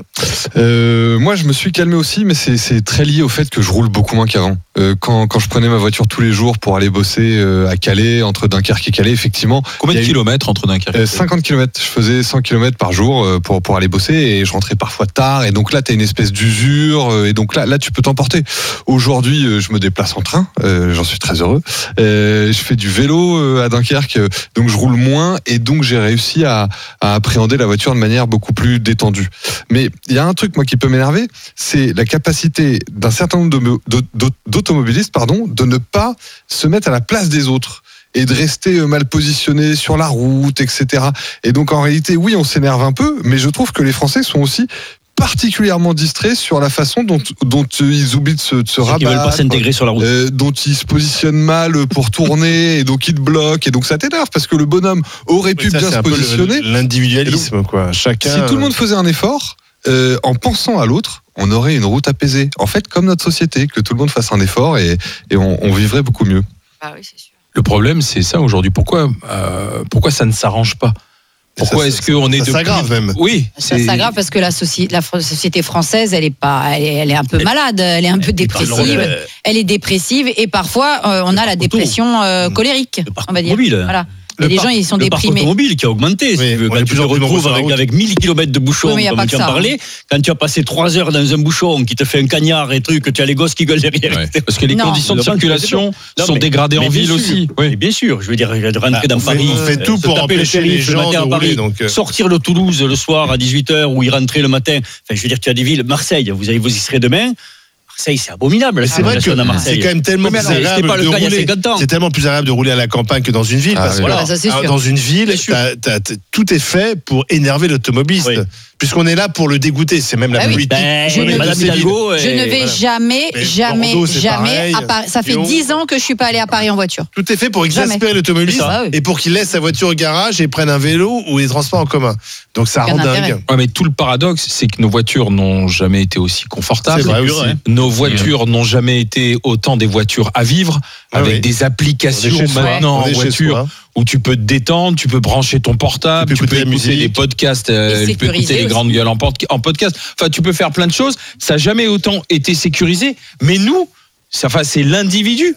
euh, moi je me suis calmé aussi, mais c'est, c'est très lié au fait que je roule beaucoup moins qu'avant. Euh, quand, quand je prenais ma voiture tous les jours pour aller bosser euh, à Calais, entre Dunkerque et Calais, effectivement. Combien de kilomètres entre Dunkerque et euh, cinquante kilomètres. Je faisais cent kilomètres par jour euh, pour, pour aller bosser et je rentrais parfois tard. Et donc là, tu as une espèce d'usure. Euh, et donc là, là, tu peux t'emporter. Aujourd'hui, euh, je me déplace en train. Euh, j'en suis très heureux. Euh, je fais du vélo euh, à Dunkerque. Euh, donc je roule moins. Et donc j'ai réussi à, à appréhender la voiture de manière beaucoup plus détendue. Mais il y a un truc, moi, qui peut m'énerver, c'est la capacité d'un certain nombre de, de, d'automobilistes, pardon, de ne pas se mettre à la place des autres et de rester mal positionné sur la route, et cetera. Et donc, en réalité, oui, on s'énerve un peu, mais je trouve que les Français sont aussi particulièrement distraits sur la façon dont, dont ils oublient de se, de se rabattre. Ils veulent pas s'intégrer sur la route. Euh, dont ils se positionnent mal pour tourner et donc ils te bloquent et donc ça t'énerve parce que le bonhomme aurait pu oui, ça, bien se positionner. Le, l'individualisme, donc, quoi. Chacun. Si tout le monde faisait un effort, euh, en pensant à l'autre, on aurait une route apaisée. En fait, comme notre société, que tout le monde fasse un effort et, et on, on vivrait beaucoup mieux. Ah oui, c'est sûr. Le problème, c'est ça aujourd'hui. Pourquoi, euh, pourquoi ça ne s'arrange pas? Pourquoi ça, est-ce qu'on est ça de s'aggrave plus... même. Oui, ça s'aggrave parce que la société, la société française, elle est pas, elle est, elle est un peu malade, elle est un peu dépressive. Elle est dépressive et parfois euh, on a la dépression euh, colérique, on va dire. Voilà. Et les gens, ils sont le déprimés. Le parc automobile qui a augmenté. Si oui, tu veux. Quand tu te retrouves avec, avec mille kilomètres de bouchons, oui, comme tu en parlais, hein. Quand tu as passé trois heures dans un bouchon qui te fait un cagnard et truc, tu as les gosses qui gueulent derrière. Ouais. Parce que les non. conditions de circulation non, sont mais, dégradées mais en ville sûr. aussi. Oui. Bien sûr, je veux dire, de rentrer bah, dans Paris, on fait tout pour empêcher les gens de rouler. Donc... Sortir de Toulouse le soir à dix-huit heures ou y rentrer le matin. Enfin, je veux dire, tu as des villes, Marseille, vous allez vous y serez demain. Marseille, c'est abominable. C'est vrai que c'est quand même tellement plus agréable de rouler. C'est tellement plus agréable de rouler à la campagne que dans une ville. Ah, parce voilà, que ça, dans une ville, t'as, t'as, t'as, tout est fait pour énerver l'automobiliste. Oui. Puisqu'on est là pour le dégoûter, c'est même la ah oui. politique. Ben, je, ne, Hidalgo je ne vais voilà. jamais, mais jamais, Bordeaux, jamais pareil. à Paris. Ça fait dix ans que je suis pas allé à Paris en voiture. Tout est fait pour exaspérer l'automobiliste oui. et pour qu'il laisse sa voiture au garage et prenne un vélo ou les transports en commun. Donc ça rend dingue. Ouais, mais tout le paradoxe, c'est que nos voitures n'ont jamais été aussi confortables. C'est vrai aussi. Nos voitures n'ont jamais été autant des voitures à vivre, ah avec oui. des applications maintenant en voiture. Où tu peux te détendre, tu peux brancher ton portable, tu peux, tu peux écouter des podcasts, euh, tu peux écouter les grandes gueules en, pod- en podcast. Enfin, tu peux faire plein de choses. Ça n'a jamais autant été sécurisé. Mais nous, ça, enfin, c'est l'individu.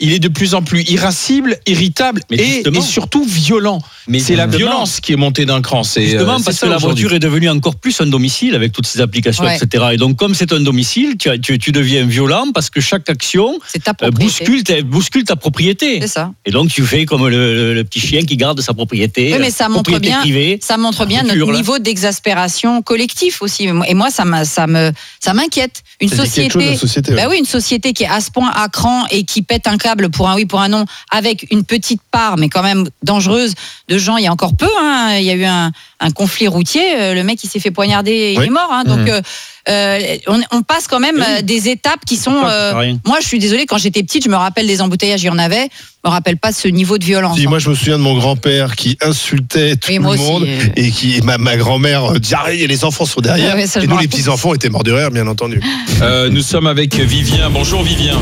il est de plus en plus irascible, irritable et, et surtout violent. Mais c'est la violence qui est montée d'un cran. C'est, justement, euh, parce c'est que la aujourd'hui. voiture est devenue encore plus un domicile avec toutes ces applications, ouais. et cetera. Et donc, comme c'est un domicile, tu, tu, tu deviens violent parce que chaque action euh, bouscule, ta, bouscule ta propriété. C'est ça. Et donc, tu fais comme le, le, le petit chien qui garde sa propriété. Oui, mais ça montre bien, privée, ça montre bien notre hurle. niveau d'exaspération collectif aussi. Et moi, ça, m'a, ça, me, ça m'inquiète. Une ça société, société bah ouais. oui, une société qui est à ce point à cran et qui pète un câble pour un oui, pour un non, avec une petite part, mais quand même dangereuse, de gens. Il y a encore peu, hein, il y a eu un, un conflit routier. Le mec, il s'est fait poignarder, oui. il est mort. Hein, donc, mmh. euh, euh, on, on passe quand même oui. des étapes qui sont. Euh, moi, je suis désolée, quand j'étais petite, je me rappelle des embouteillages, il y en avait. Je me rappelle pas ce niveau de violence. Si, hein. Moi, je me souviens de mon grand-père qui insultait tout oui, le monde aussi, et qui et ma, ma grand-mère diarrhée et les enfants sont derrière. Ouais, et nous, les petits enfants étaient morts de rire, bien entendu. Euh, nous sommes avec Vivien. Bonjour Vivien.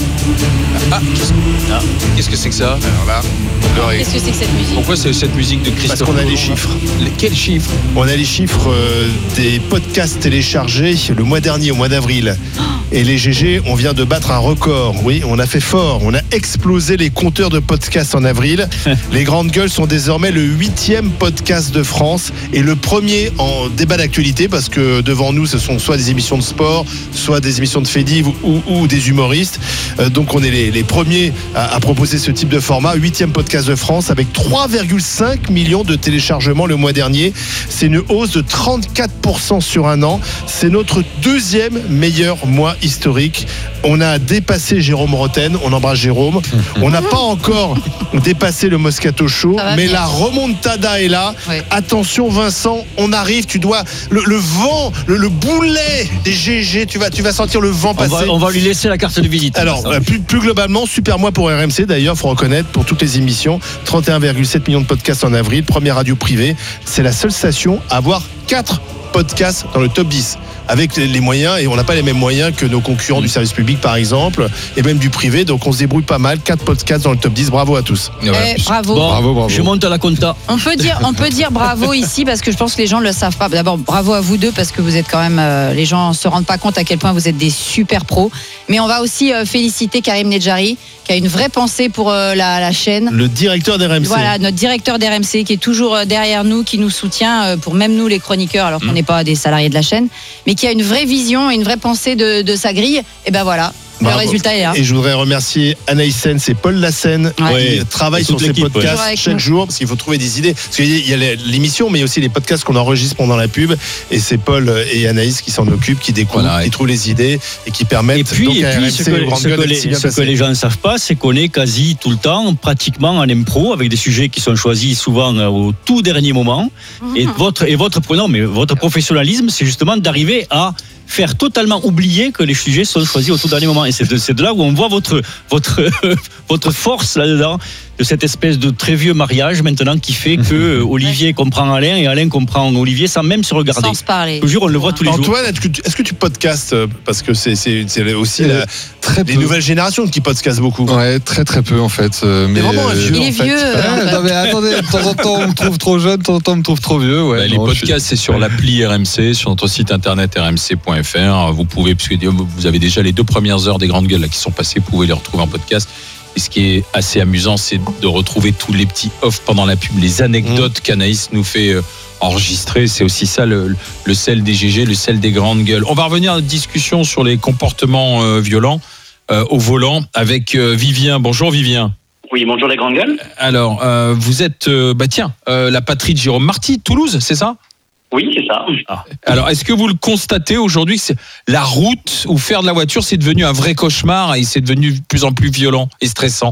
Ah, qu'est-ce, ah, qu'est-ce que c'est que ça? Alors là, qu'est-ce que c'est que cette musique? Pourquoi c'est cette musique de Christophe? Parce qu'on a les chiffres. Les, quels chiffres? On a les chiffres euh, des podcasts téléchargés le mois dernier, au mois d'avril. Oh. Et les G G, on vient de battre un record. Oui, on a fait fort. On a explosé les compteurs de podcasts en avril. Les Grandes Gueules sont désormais le huitième podcast de France et le premier en débat d'actualité, parce que devant nous, ce sont soit des émissions de sport, soit des émissions de faits divers ou, ou des humoristes. Euh, donc on est les, les premiers à, à proposer ce type de format. Huitième podcast de France avec trois virgule cinq millions de téléchargements le mois dernier. C'est une hausse de trente-quatre pour cent sur un an. C'est notre deuxième meilleur mois historique. On a dépassé Jérôme Rotten. On embrasse Jérôme. On n'a pas encore dépassé le Moscato Show, mais bien. La remontada est là. Oui. Attention Vincent, on arrive. Tu dois le, le vent, le, le boulet des G G. Tu vas, tu vas sentir le vent passer. On va, on va lui laisser la carte de visite. Alors euh, plus, plus globalement, super mois pour R M C. D'ailleurs, faut reconnaître pour toutes les émissions, trente et un virgule sept millions de podcasts en avril. Première radio privée. C'est la seule station à avoir quatre podcasts dans le top dix. Avec les moyens, et on n'a pas les mêmes moyens que nos concurrents du service public par exemple, et même du privé, donc on se débrouille pas mal. Quatre podcasts dans le top dix, bravo à tous. Eh, bravo. Bon, bravo, bravo. Je monte à la compta. On peut dire, on peut dire bravo ici parce que je pense que les gens ne le savent pas. D'abord, bravo à vous deux parce que vous êtes quand même, euh, les gens ne se rendent pas compte à quel point vous êtes des super pros. Mais on va aussi euh, féliciter Karim Nedjari qui a une vraie pensée pour euh, la, la chaîne. Le directeur d'R M C. Voilà, notre directeur d'R M C qui est toujours euh, derrière nous, qui nous soutient euh, pour même nous les chroniqueurs alors qu'on n'est mmh. pas des salariés de la chaîne, mais qui a une vraie vision, une vraie pensée de, de sa grille. Et ben voilà. Bravo. Le résultat est là. Et je voudrais remercier Anaïs Sens et Paul Lassène ouais. qui travaillent sur ces podcasts ouais. chaque jour parce qu'il faut trouver des idées. Parce qu'il y a l'émission, mais il y a aussi les podcasts qu'on enregistre pendant la pub. Et c'est Paul et Anaïs qui s'en occupent, qui découvrent, voilà, qui trouvent les idées et qui permettent. Et puis, donc, et puis ce, que, ce, que, les, ce que les gens ne savent pas, c'est qu'on est quasi tout le temps, pratiquement en impro, avec des sujets qui sont choisis souvent au tout dernier moment. Mmh. Et votre, et votre, non, mais votre professionnalisme, c'est justement d'arriver à faire totalement oublier que les sujets sont choisis au tout dernier moment. Et c'est de, c'est de là où on voit votre, votre, votre force là-dedans, de cette espèce de très vieux mariage maintenant qui fait que Olivier comprend Alain et Alain comprend Olivier sans même se regarder. Sans se parler. Je vous jure, on le voit tous les Antoine, jours. Antoine, est-ce que tu, est-ce que tu podcastes? Parce que c'est, c'est, c'est aussi euh, la, très les peu. nouvelles générations qui podcastent beaucoup. Ouais, très très peu en fait. Euh, mais vraiment un vieux. Il est en fait. vieux. Ouais, non mais attendez, de temps en temps on me trouve trop jeune, de temps en temps on me trouve trop vieux. Ouais, bah, les non, podcasts, suis... c'est sur l'appli R M C, sur notre site internet r m c point f r. Vous pouvez, parce que vous avez déjà les deux premières heures des Grandes Gueules là, qui sont passées, vous pouvez les retrouver en podcast. Et ce qui est assez amusant, c'est de retrouver tous les petits off pendant la pub, les anecdotes mmh. qu'Anaïs nous fait enregistrer. C'est aussi ça le, le sel des G G, le sel des Grandes Gueules. On va revenir à une discussion sur les comportements euh, violents euh, au volant avec euh, Vivien. Bonjour Vivien. Oui, bonjour les Grandes Gueules. Alors, euh, vous êtes, euh, bah tiens, euh, la patrie de Jérôme Marty, Toulouse, c'est ça ? Oui, c'est ça. Ah. Alors, est-ce que vous le constatez aujourd'hui que c'est la route ou faire de la voiture, c'est devenu un vrai cauchemar et c'est devenu de plus en plus violent et stressant?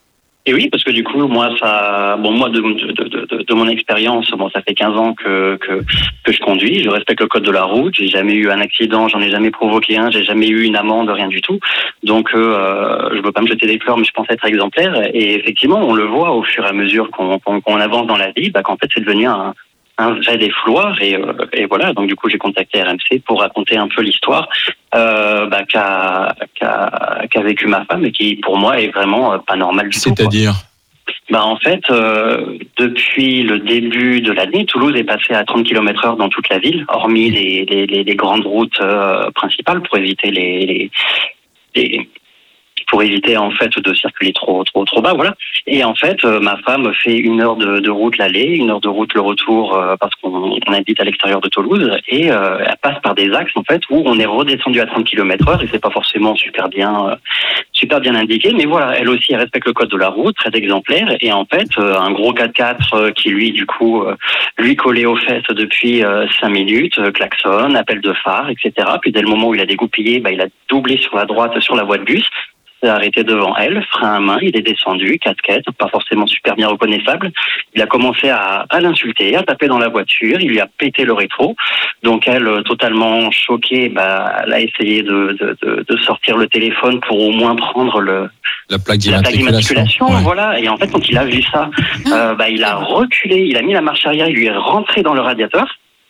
Et oui, parce que du coup, moi, ça, bon, moi, de, de, de, de, de mon expérience, bon, ça fait quinze ans que, que que je conduis. Je respecte le code de la route. J'ai jamais eu un accident, j'en ai jamais provoqué un, j'ai jamais eu une amende, rien du tout. Donc, euh, je veux pas me jeter des fleurs, mais je pense être exemplaire. Et effectivement, on le voit au fur et à mesure qu'on qu'on, qu'on avance dans la vie, bah, qu'en fait, c'est devenu un un vrai défouloir et, euh, et voilà, donc du coup j'ai contacté R M C pour raconter un peu l'histoire euh, bah, qu'a, qu'a, qu'a vécu ma femme et qui pour moi est vraiment euh, pas normale du tout. C'est-à-dire ? Bah en fait, euh, depuis le début de l'année, Toulouse est passé à trente kilomètres heure dans toute la ville, hormis les, les, les, les grandes routes euh, principales pour éviter les, les, les pour éviter en fait de circuler trop trop trop bas, voilà. Et en fait, euh, ma femme fait une heure de, de route l'aller, une heure de route le retour euh, parce qu'on on habite à l'extérieur de Toulouse et euh, elle passe par des axes en fait où on est redescendu à trente kilomètres heure et c'est pas forcément super bien euh, super bien indiqué, mais voilà, elle aussi elle respecte le code de la route, très exemplaire et en fait euh, un gros quatre-quatre euh, qui lui du coup euh, lui collait aux fesses depuis euh, cinq minutes, euh, klaxonne, appel de phare, et cetera. Puis dès le moment où il a dégoupillé, bah, il a doublé sur la droite sur la voie de bus. S'est arrêté devant elle, frein à main, il est descendu, casquette, pas forcément super bien reconnaissable. Il a commencé à, à l'insulter, à taper dans la voiture, il lui a pété le rétro. Donc elle, totalement choquée, bah, elle a essayé de, de, de, de sortir le téléphone pour au moins prendre le la plaque d'immatriculation. Ouais. Voilà. Et en fait, quand il a vu ça, euh, bah, il a reculé, il a mis la marche arrière, il lui est rentré dans le radiateur.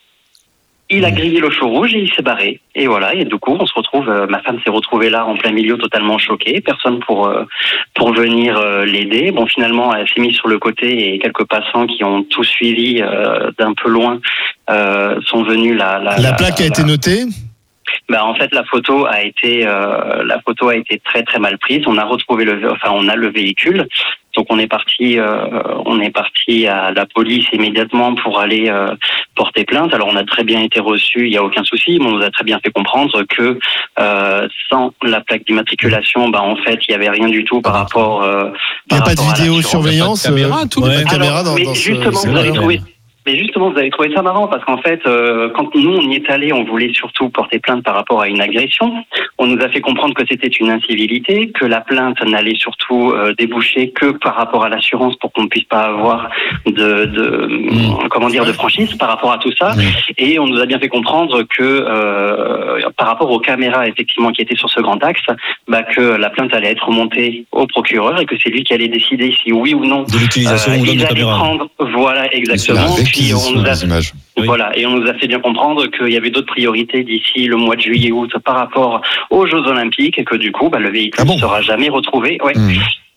Il a grillé le feu rouge et il s'est barré. Et voilà. Et du coup, on se retrouve. Euh, ma femme s'est retrouvée là en plein milieu, totalement choquée. Personne pour euh, pour venir euh, l'aider. Bon, finalement, elle s'est mise sur le côté et quelques passants qui ont tout suivi euh, d'un peu loin euh, sont venus. La la, la la plaque la, a été la... notée. Bah en fait la photo a été euh, la photo a été très très mal prise. On a retrouvé le enfin on a le véhicule. Donc on est parti euh, on est parti à la police immédiatement pour aller euh, porter plainte. Alors on a très bien été reçu, il y a aucun souci, mais on nous a très bien fait comprendre que euh, sans la plaque d'immatriculation, bah en fait il y avait rien du tout par rapport. Euh, il n'y a pas de vidéosurveillance, pas de caméra, tout. Ouais. Pas de caméra Alors, dans, mais dans justement ce... vous avez trouvé. Mais justement, vous avez trouvé ça marrant parce qu'en fait, euh, quand nous on y est allé, on voulait surtout porter plainte par rapport à une agression. On nous a fait comprendre que c'était une incivilité, que la plainte n'allait surtout euh, déboucher que par rapport à l'assurance pour qu'on ne puisse pas avoir de, de mmh. comment dire, de franchise par rapport à tout ça. Mmh. Et on nous a bien fait comprendre que euh, par rapport aux caméras effectivement qui étaient sur ce grand axe, bah, que la plainte allait être remontée au procureur et que c'est lui qui allait décider si oui ou non de l'utilisation euh, ou non il des allait caméras. prendre. Voilà, exactement. Puis on nous a images. Voilà, et on nous a fait bien comprendre qu'il y avait d'autres priorités d'ici le mois de juillet-août par rapport aux Jeux Olympiques et que du coup, bah, le véhicule ne ah bon sera jamais retrouvé. Ouais. Mmh.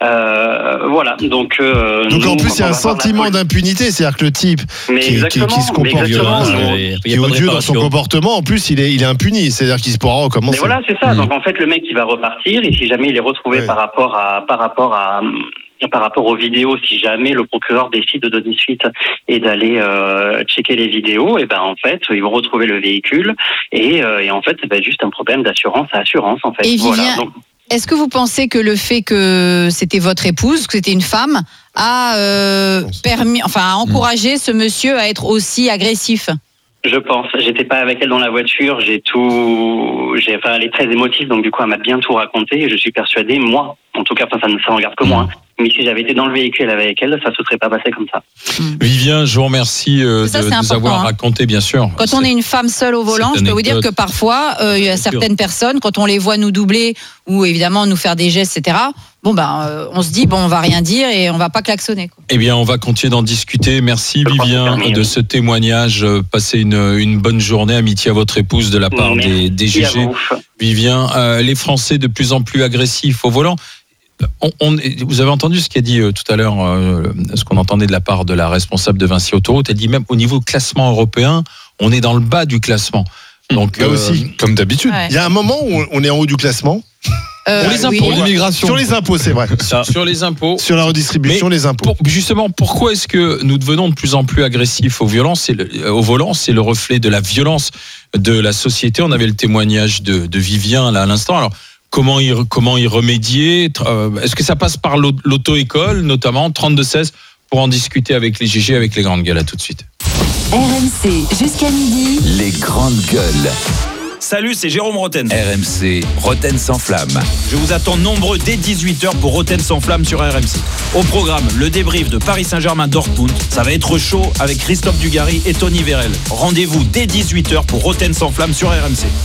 Euh, voilà, donc. Euh, donc nous, en plus, il y a un sentiment d'impunité, c'est-à-dire que le type qui, qui, qui se comporte, violence, euh, qui est odieux dans son comportement, en plus, il est, il est impuni, c'est-à-dire qu'il se pourra recommencer. Mais voilà, c'est ça. Mmh. Donc en fait, le mec, il va repartir et si jamais il est retrouvé ouais. par rapport à, par rapport à. Par rapport aux vidéos, si jamais le procureur décide de donner suite et d'aller euh, checker les vidéos, et ben en fait ils vont retrouver le véhicule et, euh, et en fait c'est ben, juste un problème d'assurance à assurance en fait. Et Vivien, voilà. Donc, est-ce que vous pensez que le fait que c'était votre épouse, que c'était une femme, a euh, permis, enfin a encouragé ce monsieur à être aussi agressif? Je pense. J'étais pas avec elle dans la voiture. J'ai tout. J'ai. Enfin, elle est très émotive, donc du coup, elle m'a bien tout raconté. Et je suis persuadé, moi, en tout cas, enfin, ça ne ça regarde que moi. Mais si j'avais été dans le véhicule avec elle, ça se serait pas passé comme ça. Mmh. Vivien, je vous remercie euh, ça, de, de nous avoir hein. raconté, bien sûr. Quand on est une femme seule au volant, je peux vous dire que parfois, euh, il y a certaines personnes, quand on les voit nous doubler ou évidemment nous faire des gestes, et cetera. Bon ben, euh, on se dit bon, on va rien dire et on va pas klaxonner. Quoi. Eh bien, on va continuer d'en discuter. Merci je Vivien de ce témoignage. Passez une, une bonne journée, amitié à votre épouse de la part Merci des, des G G. Vivien, euh, les Français de plus en plus agressifs au volant. On, on, vous avez entendu ce qu'a dit euh, tout à l'heure, euh, ce qu'on entendait de la part de la responsable de Vinci Autoroute. Elle dit même au niveau classement européen, on est dans le bas du classement. Donc là euh, aussi, comme d'habitude. Ouais. Il y a un moment où on est en haut du classement. Euh, pour les impôts, oui. l'immigration. Sur les impôts, c'est vrai. Ça. Sur les impôts. Sur la redistribution, Mais les impôts. Pour, justement, pourquoi est-ce que nous devenons de plus en plus agressifs au, violence, le, au volant? C'est le reflet de la violence de la société. On avait le témoignage de, de Vivien là à l'instant. Alors, comment y, comment y remédier? Est-ce que ça passe par l'auto-école, notamment trente-deux seize, pour en discuter avec les G G, avec les grandes gueules? À tout de suite. R M C jusqu'à midi. Les grandes gueules. Salut, c'est Jérôme Roten. R M C, Roten sans flamme. Je vous attends nombreux dès dix-huit heures pour Roten sans flamme sur R M C. Au programme, le débrief de Paris Saint-Germain-Dortmund. Ça va être chaud avec Christophe Dugarry et Tony Vérel. Rendez-vous dès dix-huit heures pour Roten sans flamme sur R M C.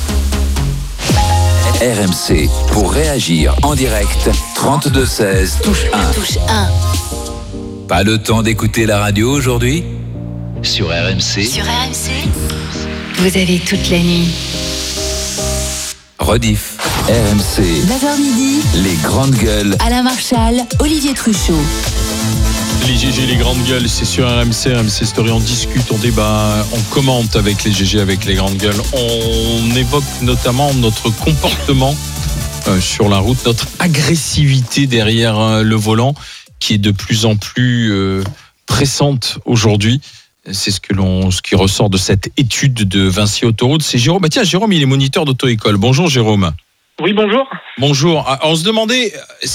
R M C, pour réagir en direct, trente-deux seize, touche un. Touche un. Pas le temps d'écouter la radio aujourd'hui? Sur R M C. Sur R M C, vous avez toute la nuit. Rediff, R M C. neuf heures midi. Les grandes gueules. Alain Marchal, Olivier Truchot. Les G G, les grandes gueules, c'est sur R M C, R M C Story, on discute, on débat, on commente avec les G G, avec les grandes gueules. On évoque notamment notre comportement euh, sur la route, notre agressivité derrière euh, le volant qui est de plus en plus euh, pressante aujourd'hui. C'est ce que l'on, ce qui ressort de cette étude de Vinci Autoroute. C'est Jérôme. Bah tiens, Jérôme, il est moniteur d'auto-école. Bonjour Jérôme. Oui, bonjour. Bonjour. On se demandait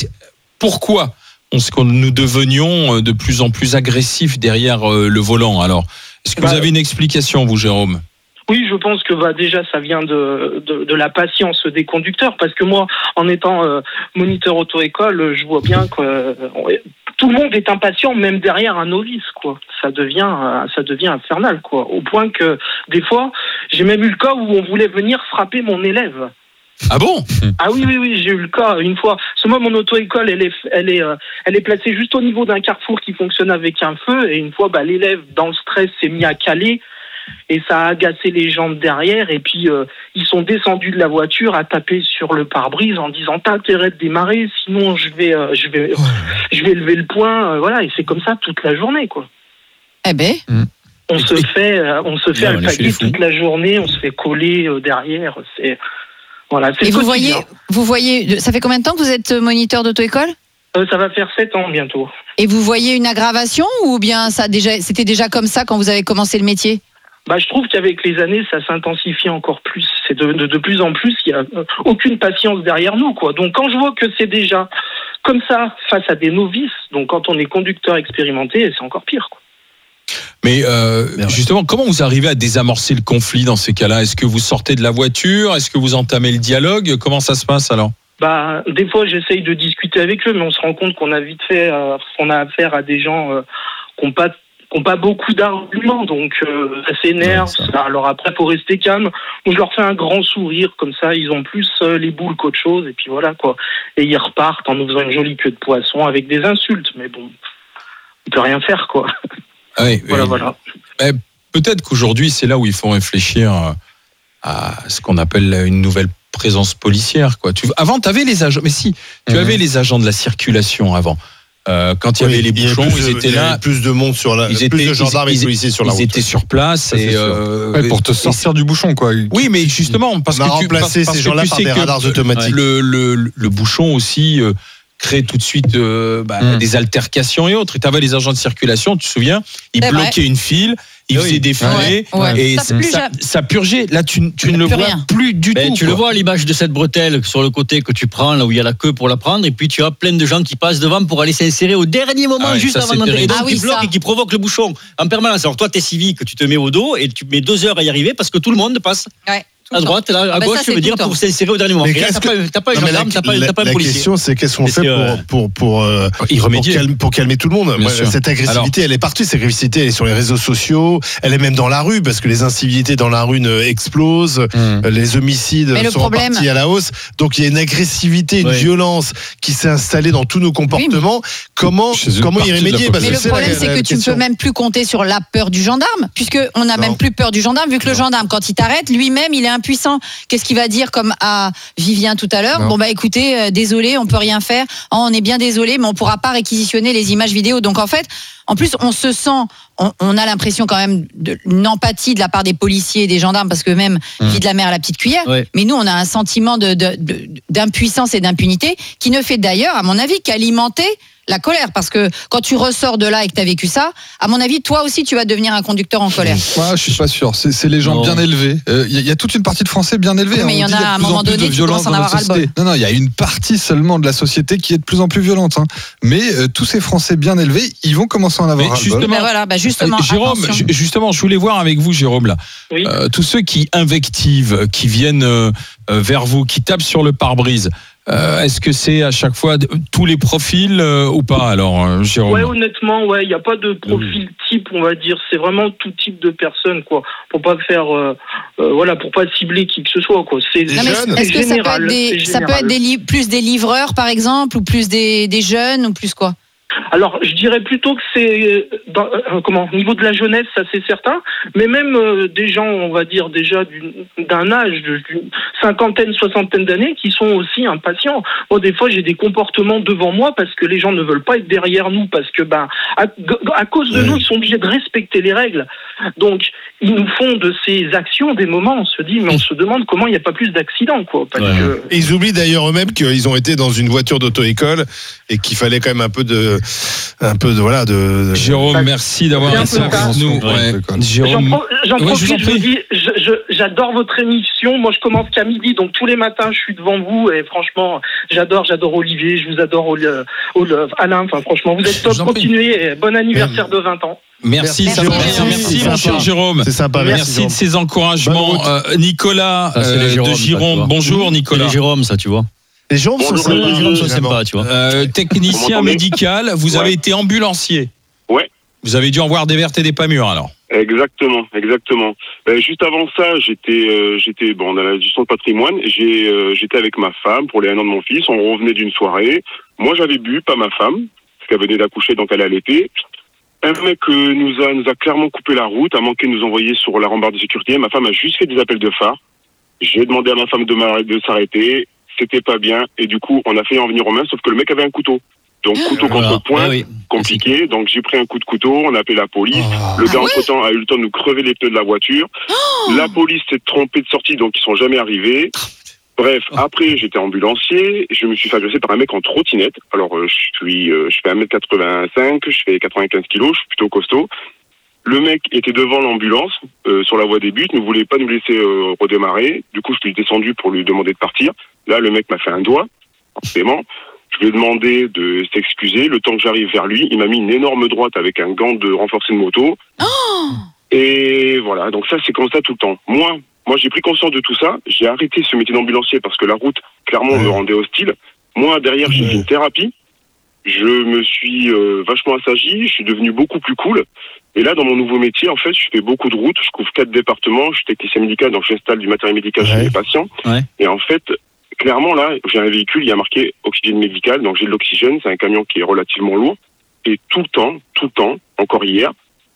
pourquoi est-ce que nous devenions de plus en plus agressifs derrière le volant. Alors, est-ce que bah, vous avez une explication, vous, Jérôme ? Oui, je pense que bah, déjà, ça vient de, de, de la patience des conducteurs. Parce que moi, en étant euh, moniteur auto-école, je vois bien que euh, tout le monde est impatient, même derrière un novice, quoi. Ça devient, euh, ça devient infernal, quoi. Au point que, des fois, j'ai même eu le cas où on voulait venir frapper mon élève. Ah bon ? Ah oui, oui, oui, j'ai eu le cas une fois. Ce moi, mon auto-école, elle est, elle est, euh, elle est placée juste au niveau d'un carrefour qui fonctionne avec un feu. Et une fois, bah, l'élève, dans le stress, s'est mis à caler. Et ça a agacé les gens de derrière. Et puis, euh, ils sont descendus de la voiture à taper sur le pare-brise en disant « T'as intérêt de démarrer, sinon je vais, euh, je vais, euh, je vais lever le poing. » Voilà, et c'est comme ça toute la journée, quoi. Eh ben... Mmh. On se fait, euh, on se fait alpaguer toute la journée. On se fait coller euh, derrière. C'est... Voilà, c'est et vous voyez, vous voyez, ça fait combien de temps que vous êtes moniteur d'auto-école ? euh, Ça va faire sept ans bientôt. Et vous voyez une aggravation ou bien ça déjà, c'était déjà comme ça quand vous avez commencé le métier ? Bah, je trouve qu'avec les années, ça s'intensifie encore plus. C'est de, de, de plus en plus, il n'y a aucune patience derrière nous, quoi. Donc quand je vois que c'est déjà comme ça face à des novices, donc quand on est conducteur expérimenté, c'est encore pire, quoi. Mais euh, justement, comment vous arrivez à désamorcer le conflit dans ces cas-là ? Est-ce que vous sortez de la voiture ? Est-ce que vous entamez le dialogue ? Comment ça se passe alors ? Bah, des fois, j'essaye de discuter avec eux, mais on se rend compte qu'on a vite fait, euh, qu'on a affaire à des gens euh, qui n'ont pas, qui n'ont pas beaucoup d'arguments, donc euh, ça s'énerve. Ouais, ça. Alors après, faut rester calme. Moi, je leur fais un grand sourire, comme ça, ils ont plus euh, les boules qu'autre chose, et puis voilà, quoi. Et ils repartent en nous faisant une jolie queue de poisson avec des insultes, mais bon, on peut rien faire, quoi. Ah oui, voilà, oui. voilà. Mais peut-être qu'aujourd'hui, c'est là où il faut réfléchir à ce qu'on appelle une nouvelle présence policière, quoi. Tu, avant, tu avais les agents, mais si, tu mmh. avais les agents de la circulation avant. Euh, quand il y oui, avait les bouchons, plus, ils étaient là. Il y avait plus de monde sur la, ils plus étaient, de gendarmes ils, et de policiers sur la ils route. Ils étaient sur place ça, et euh, ouais, pour te sortir du bouchon, quoi. Oui, mais justement parce on que a tu remplacé parce, ces parce gens-là par des radars automatiques. Le, le, le, le bouchon aussi. Euh, crée tout de suite euh, bah, mmh. des altercations et autres. Et tu avais les agents de circulation, tu te souviens, ils c'est bloquaient vrai. Une file, ils oui. faisaient défiler ouais, ouais. et ça, ça, ça purgeait. Là, tu, tu ne le vois rien. Plus du ben, tout. Tu quoi. Le vois à l'image de cette bretelle sur le côté que tu prends, là où il y a la queue pour la prendre, et puis tu as plein de gens qui passent devant pour aller s'insérer au dernier moment, ah ouais, juste ça, avant d'entrer. Et donc, ah oui, qui bloquent et qui provoquent le bouchon en permanence. Alors toi, t'es civique, tu te mets au dos et tu mets deux heures à y arriver parce que tout le monde passe. Ouais. À droite, là, à ah gauche, ça, je veux dire, pour s'insérer au dernier moment. Et là, t'as, que... pas, t'as pas un gendarme, t'as pas, t'as pas un policier. La question, c'est qu'est-ce qu'on fait euh... pour, pour, pour, euh, y remédier. Pour, calmer, pour calmer tout le monde. Moi, cette agressivité, alors, elle est partout. Cette agressivité, elle est sur les réseaux sociaux, elle est même dans la rue, parce que les incivilités dans la rue explosent, mmh. les homicides sont problème... repartis à la hausse. Donc, il y a une agressivité, une oui. violence qui s'est installée dans tous nos comportements. Oui, mais... Comment, comment y remédier ? Mais le problème, c'est que tu ne peux même plus compter sur la peur du gendarme, puisqu'on n'a même plus peur du gendarme, vu que le gendarme, quand il t'arrête, lui-même, il est impuissant. Qu'est-ce qu'il va dire comme à Vivien tout à l'heure ? Non. Bon bah écoutez, euh, désolé, on peut rien faire. Oh, on est bien désolé, mais on pourra pas réquisitionner les images vidéo. Donc en fait, en plus, on se sent, on, on a l'impression quand même d'une empathie de la part des policiers et des gendarmes, parce que même mmh. vie de la mer à la petite cuillère. Ouais. Mais nous, on a un sentiment de, de, de, d'impuissance et d'impunité qui ne fait d'ailleurs, à mon avis, qu'alimenter la colère, parce que quand tu ressors de là et que tu as vécu ça, à mon avis, toi aussi, tu vas devenir un conducteur en colère. Ouais, je suis pas sûr. C'est, c'est les gens non. bien élevés. Il euh, y, y a toute une partie de Français bien élevés. Oui, mais il y en a à un moment donné qui commencent à en avoir ras-le-bol. Non, non, il y a une partie seulement de la société qui est de plus en plus violente. Hein. Mais euh, tous ces Français bien élevés, ils vont commencer à en avoir ras-le-bol. Justement, voilà, bah justement, euh, Jérôme, j- justement, je voulais voir avec vous, Jérôme, là, oui. euh, tous ceux qui invectivent, qui viennent euh, vers vous, qui tapent sur le pare-brise. Euh, est-ce que c'est à chaque fois tous les profils euh, ou pas alors, euh, Jérôme ? Ouais, honnêtement, ouais, il n'y a pas de profil type, on va dire. C'est vraiment tout type de personnes, quoi. Pour pas faire, euh, euh, voilà, pour pas cibler qui que ce soit, quoi. C'est non, jeunes. Est-ce que général, ça peut être des, ça peut être des li- plus des livreurs, par exemple, ou plus des, des jeunes, ou plus quoi ? Alors, je dirais plutôt que c'est, dans, euh, comment, au niveau de la jeunesse, ça c'est certain, mais même euh, des gens, on va dire déjà d'une, d'un âge, d'une cinquantaine, soixantaine d'années, qui sont aussi impatients. Moi, des fois, j'ai des comportements devant moi parce que les gens ne veulent pas être derrière nous, parce que, ben, à, à cause de ouais. nous, ils sont obligés de respecter les règles. Donc, ils nous font de ces actions des moments, on se dit, mais on se demande comment il n'y a pas plus d'accidents, quoi. Parce ouais. que... Et ils oublient d'ailleurs eux-mêmes qu'ils ont été dans une voiture d'auto-école et qu'il fallait quand même un peu de, un peu de, voilà, de. de... Jérôme, merci d'avoir été avec nous. Ouais. Jérôme, j'en, pro- j'en ouais, profite, je vous dis, je, je, j'adore votre émission. Moi, je commence qu'à midi, donc tous les matins, je suis devant vous et franchement, j'adore, j'adore Olivier, je vous adore Alain. Enfin, franchement, vous êtes top. Continuez. Et bon anniversaire de vingt ans. Merci, merci, merci, merci, merci mon cher Jérôme. C'est sympa, merci, merci de ces encouragements. Euh, Nicolas euh, Jérôme, de Gironde. Ça, bonjour Nicolas. C'est les Jérôme, ça, tu vois. Les Jérôme sont sympas, les Jérôme sont sympas, tu vois. Euh, technicien médical, vous ouais. avez été ambulancier. Ouais. Vous avez dû en voir des vertes et des pas mûres alors. Exactement, exactement. Euh, juste avant ça, j'étais, euh, j'étais bon dans la gestion de patrimoine. J'ai, euh, j'étais avec ma femme pour les un an de mon fils. On revenait d'une soirée. Moi, j'avais bu, pas ma femme, parce qu'elle venait d'accoucher, donc elle allaitait. Un mec euh, nous a nous a clairement coupé la route, a manqué de nous envoyer sur la rambarde de sécurité. Ma femme a juste fait des appels de phare. J'ai demandé à ma femme de, de s'arrêter. C'était pas bien. Et du coup, on a fait en venir aux mains, sauf que le mec avait un couteau. Donc, couteau voilà. contre poing, ah, oui. compliqué. Donc, j'ai pris un coup de couteau, on a appelé la police. Oh. Le gars, ah, entre-temps, oui. a eu le temps de nous crever les pneus de la voiture. Oh. La police s'est trompée de sortie, donc ils sont jamais arrivés. Bref, oh. après, j'étais ambulancier. Je me suis fait agresser par un mec en trottinette. Alors, euh, je suis, euh, je fais un mètre quatre-vingt-cinq, je fais quatre-vingt-quinze kilos, je suis plutôt costaud. Le mec était devant l'ambulance, euh, sur la voie des buts, ne voulait pas nous laisser euh, redémarrer. Du coup, je suis descendu pour lui demander de partir. Là, le mec m'a fait un doigt, forcément. Je lui ai demandé de s'excuser. Le temps que j'arrive vers lui, il m'a mis une énorme droite avec un gant de renforcé de moto. Oh. Et voilà, donc ça, c'est comme ça tout le temps. Moi, moi, j'ai pris conscience de tout ça. J'ai arrêté ce métier d'ambulancier parce que la route, clairement, ouais. me rendait hostile. Moi, derrière, j'ai ouais. fait une thérapie. Je me suis euh, vachement assagi. Je suis devenu beaucoup plus cool. Et là, dans mon nouveau métier, en fait, je fais beaucoup de routes. Je couvre quatre départements. Je suis technicien médical, donc j'installe du matériel médical ouais. chez les patients. Ouais. Et en fait, clairement, là, j'ai un véhicule, il y a marqué oxygène médical, donc j'ai de l'oxygène, c'est un camion qui est relativement lourd. Et tout le temps, tout le temps, encore hier,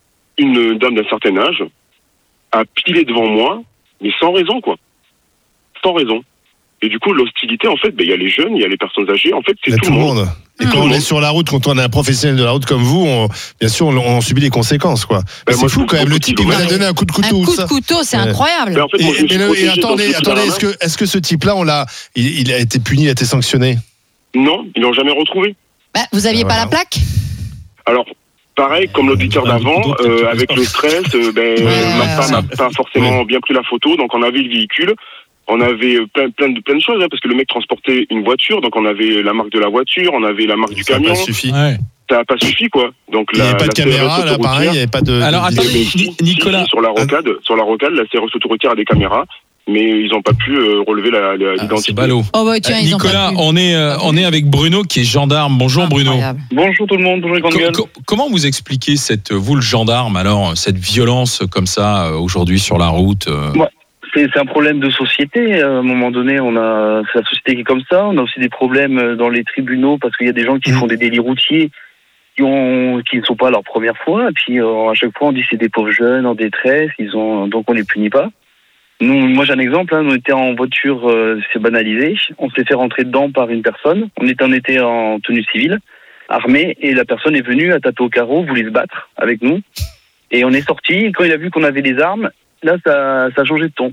une dame d'un certain âge a pilé devant moi, mais sans raison, quoi. Sans raison. Et du coup, l'hostilité, en fait, ben, il y a les jeunes, il y a les personnes âgées, en fait, c'est tout, tout le monde. monde. Et mmh. quand on est sur la route, quand on est un professionnel de la route comme vous, on, bien sûr, on, on subit les conséquences, quoi. Ben c'est moi, fou quand même. Le type, il vous a donné un coup de couteau. Un coup de couteau, c'est ouais. incroyable. Ben en fait, moi, et, et, et, et attendez, attendez, est-ce que, est-ce que ce type-là, on l'a, il, il a été puni, il a été sanctionné? Non, ils l'ont jamais retrouvé. Bah, vous aviez ben, pas voilà. la plaque? Alors. Pareil, comme l'auditeur d'avant, euh, avec le stress, euh, ben, ouais, ma femme n'a pas forcément ouais. bien pris la photo, donc on avait le véhicule, on avait plein, plein, de, plein de choses, hein, parce que le mec transportait une voiture, donc on avait la marque de la voiture, on avait la marque du ça camion. Ça n'a pas suffi. Ouais. Ça n'a pas suffi, quoi. Donc, il n'y avait pas de caméra, là, pareil, il n'y avait pas de... Alors, attendez, si, Nicolas... Si, si, sur la rocade, sur la rocade, la C R S autoroutière a des caméras, mais ils n'ont pas pu euh, relever la, la, ah, l'identité. C'est ballot. Oh bah, tiens, euh, Nicolas, on est, euh, on est avec Bruno qui est gendarme. Bonjour Incroyable. Bruno. Bonjour tout le monde, bonjour les grandes gueules. Co- comment vous expliquez, cette, vous le gendarme, alors, cette violence comme ça euh, aujourd'hui sur la route euh... ouais. c'est, c'est un problème de société. À un moment donné, on a, c'est la société qui est comme ça. On a aussi des problèmes dans les tribunaux parce qu'il y a des gens qui mmh. font des délits routiers qui, ont, qui ne sont pas leur première fois. Et puis euh, à chaque fois, on dit que c'est des pauvres jeunes en détresse. Ils ont, donc on les punit pas. Nous, moi j'ai un exemple, hein, on était en voiture, euh, c'est banalisé, on s'est fait rentrer dedans par une personne, on était, on était en tenue civile, armée, et la personne est venue à taper au carreau, voulait se battre avec nous, et on est sorti, et quand il a vu qu'on avait des armes, là ça, ça a changé de ton.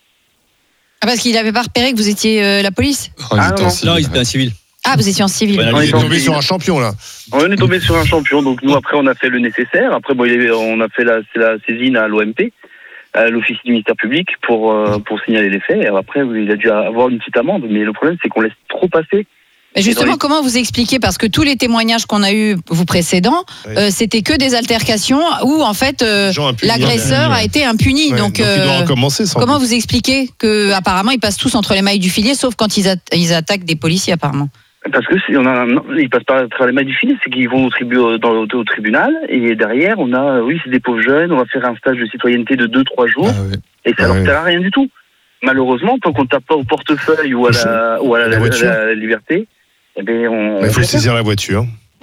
Ah parce qu'il n'avait pas repéré que vous étiez euh, la police? oh, ah, non, non, il était en civil. Ah, vous étiez en civil. Ouais, on est tombé sur un champion, là. On est tombé sur un champion, donc nous après on a fait le nécessaire, après bon, on a fait la, c'est la saisine à l'O M P, à l'office du ministère public pour euh, pour signaler les faits. Et après, il a dû avoir une petite amende, mais le problème c'est qu'on laisse trop passer. Mais justement, les... comment vous expliquez, parce que tous les témoignages qu'on a eus vous précédents, oui. euh, c'était que des altercations où en fait euh, l'agresseur a été impuni. Ouais, donc, donc euh, il doit recommencer. Sans comment doute. vous expliquez que apparemment ils passent tous entre les mailles du filet, sauf quand ils, a- ils attaquent des policiers apparemment? Parce que c'est, on a, non, ils passent pas à travers les mailles du filet, c'est qu'ils vont au, tribu, dans, au, au tribunal, et derrière, on a, oui, c'est des pauvres jeunes, on va faire un stage de citoyenneté de deux trois jours, ah oui. et ça ah leur oui. sert à rien du tout. Malheureusement, tant qu'on ne tape pas au portefeuille ou à la, ou à la, la, la, la, la liberté, eh ben on. Il faut saisir la voiture.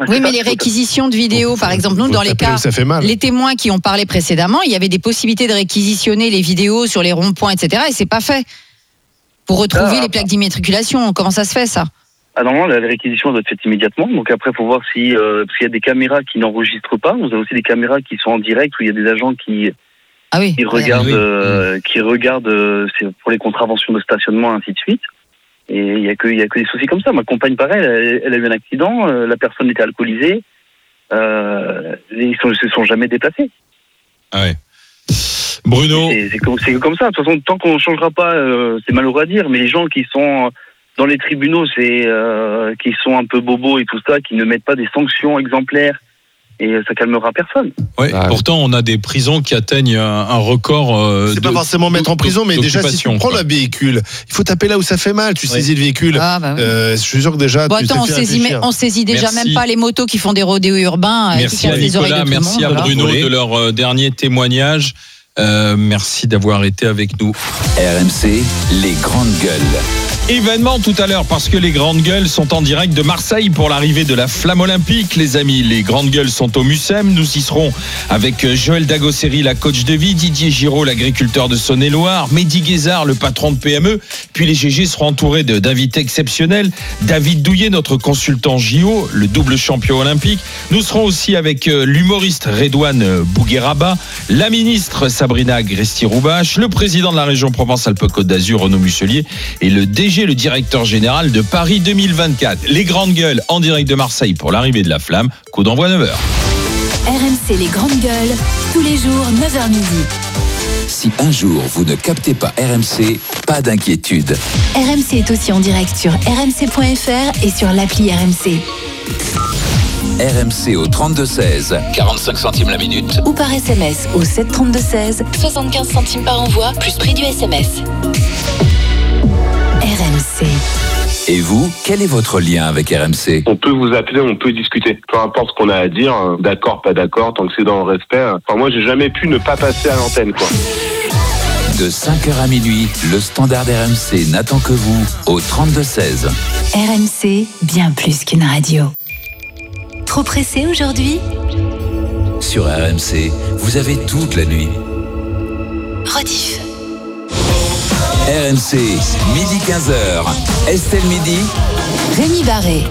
Oui, mais les réquisitions de vidéos, par exemple, nous, dans les cas, les témoins qui ont parlé précédemment, il y avait des possibilités de réquisitionner les vidéos sur les ronds-points, et cetera. Et c'est pas fait pour retrouver ah, les plaques d'immatriculation. Comment ça se fait, ça? Ah non, la réquisition doit être faite immédiatement. Donc après, il faut voir si, euh, s'il y a des caméras qui n'enregistrent pas. Vous avez aussi des caméras qui sont en direct où il y a des agents qui, ah oui, qui regardent, oui. euh, qui regardent euh, c'est pour les contraventions de stationnement, ainsi de suite. Et il y a que, il y a que des soucis comme ça. Ma compagne, pareil, elle, elle a eu un accident. Euh, la personne était alcoolisée. Euh, ils ne se sont jamais déplacés. Ah ouais. Bruno. C'est, c'est, comme, c'est comme ça. De toute façon, tant qu'on ne changera pas, euh, c'est malheureux à dire, mais les gens qui sont dans les tribunaux, c'est euh, qui sont un peu bobos et tout ça, qui ne mettent pas des sanctions exemplaires, et ça calmera personne. Ouais, ah, pourtant, on a des prisons qui atteignent un, un record. Euh, c'est de, pas forcément mettre en prison, mais déjà, si tu prends quoi. le véhicule, il faut taper là où ça fait mal. Tu ouais. saisis le véhicule. Ah, bah oui. euh, je suis sûr que déjà. Bon, tu attends, on saisit, on saisit déjà merci. même pas les motos qui font des rodéos urbains. Merci à Nicolas, merci à Bruno de leur euh, dernier témoignage. Euh, merci d'avoir été avec nous. R M C, les grandes gueules. Événement tout à l'heure parce que les grandes gueules sont en direct de Marseille pour l'arrivée de la flamme olympique. Les amis, les grandes gueules sont au Mucem. Nous y serons avec Joël Dagosseri, la coach de vie, Didier Giraud, l'agriculteur de Saône-et-Loire, Mehdi Guézard, le patron de P M E. Puis les G G seront entourés de, d'invités exceptionnels. David Douillet, notre consultant J O, le double champion olympique. Nous serons aussi avec l'humoriste Redouane Bougueraba, la ministre Sabrina Agresti-Roubache, le président de la région Provence-Alpes-Côte d'Azur, Renaud Muselier, et le D G, le directeur général de Paris deux mille vingt-quatre. Les grandes gueules en direct de Marseille pour l'arrivée de la flamme. Coup d'envoi neuf heures. R M C les grandes gueules, tous les jours neuf heures midi. Si un jour vous ne captez pas R M C, pas d'inquiétude. R M C est aussi en direct sur r m c point f r et sur l'appli R M C. R M C au trente-deux seize, quarante-cinq centimes la minute. Ou par S M S au sept trente-deux seize, soixante-quinze centimes par envoi, plus prix du S M S. R M C. Et vous, quel est votre lien avec R M C? On peut vous appeler, on peut discuter. Peu importe ce qu'on a à dire, d'accord, pas d'accord, tant que c'est dans le respect. Enfin, moi, j'ai jamais pu ne pas passer à l'antenne, quoi. De cinq heures à minuit, le standard R M C n'attend que vous au trente-deux seize. R M C, bien plus qu'une radio. Trop pressé aujourd'hui? Sur R M C, vous avez toute la nuit. Rediff. R M C, midi quinze heures. Estelle Midi. Rémi Barré.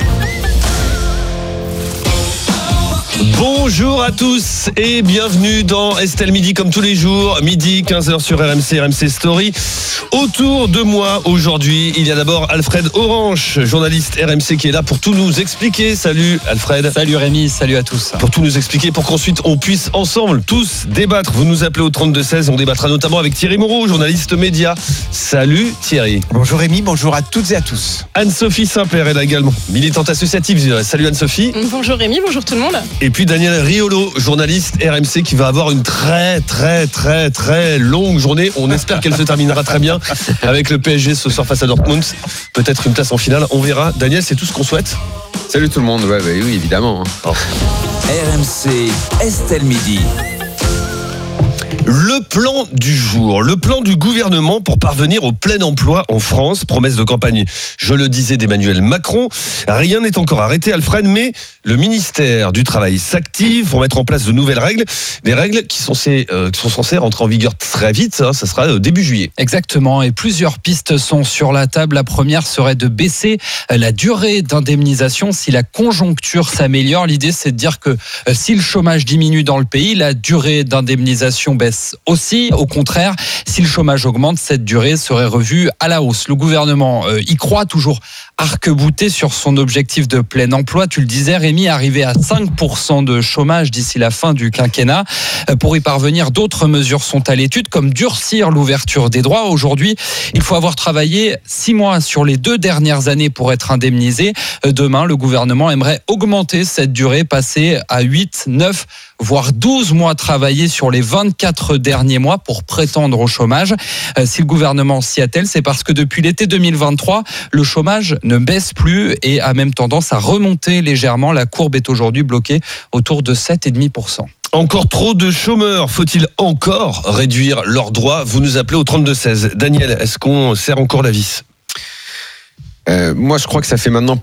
Bonjour à tous et bienvenue dans Estelle Midi comme tous les jours, midi quinze heures sur R M C, R M C Story. Autour de moi aujourd'hui, il y a d'abord Alfred Orange, journaliste R M C qui est là pour tout nous expliquer. Salut Alfred. Salut Rémi, salut à tous. Pour tout nous expliquer, pour qu'ensuite on puisse ensemble tous débattre. Vous nous appelez au trente-deux seize, on débattra notamment avec Thierry Moreau, journaliste média. Salut Thierry. Bonjour Rémi, bonjour à toutes et à tous. Anne-Sophie Saint-Père est là également, militante associative. Salut Anne-Sophie. Bonjour Rémi, bonjour tout le monde. Et puis Daniel Riolo, journaliste R M C qui va avoir une très très très très longue journée. On espère qu'elle se terminera très bien avec le P S G ce soir face à Dortmund. Peut-être une place en finale, on verra. Daniel, c'est tout ce qu'on souhaite. Salut tout le monde, ouais, ouais, oui évidemment. Oh. R M C, Estelle Midi. Le plan du jour, le plan du gouvernement pour parvenir au plein emploi en France, promesse de campagne, je le disais, d'Emmanuel Macron. Rien n'est encore arrêté, Alfred, mais le ministère du Travail s'active pour mettre en place de nouvelles règles, des règles qui sont, censées, euh, qui sont censées rentrer en vigueur très vite, hein, ça sera début juillet. Exactement, et plusieurs pistes sont sur la table. La première serait de baisser la durée d'indemnisation si la conjoncture s'améliore. L'idée, c'est de dire que euh, si le chômage diminue dans le pays, la durée d'indemnisation baisse aussi. Au contraire, si le chômage augmente, cette durée serait revue à la hausse. Le gouvernement euh, y croit, toujours arc-bouté sur son objectif de plein emploi. Tu le disais, Rémi, arriver à cinq pour cent de chômage d'ici la fin du quinquennat. Euh, pour y parvenir, d'autres mesures sont à l'étude, comme durcir l'ouverture des droits. Aujourd'hui, il faut avoir travaillé six mois sur les deux dernières années pour être indemnisé. Euh, demain, le gouvernement aimerait augmenter cette durée, passer à huit, neuf, voire douze mois travaillés sur les vingt-quatre derniers mois pour prétendre au chômage. Euh, si le gouvernement s'y attelle, c'est parce que depuis l'été deux mille vingt-trois, le chômage ne baisse plus et a même tendance à remonter légèrement. La courbe est aujourd'hui bloquée autour de sept virgule cinq pour cent. Encore trop de chômeurs. Faut-il encore réduire leurs droits? Vous nous appelez au trente-deux seize. Daniel, est-ce qu'on serre encore la vis? euh, Moi, je crois que ça fait maintenant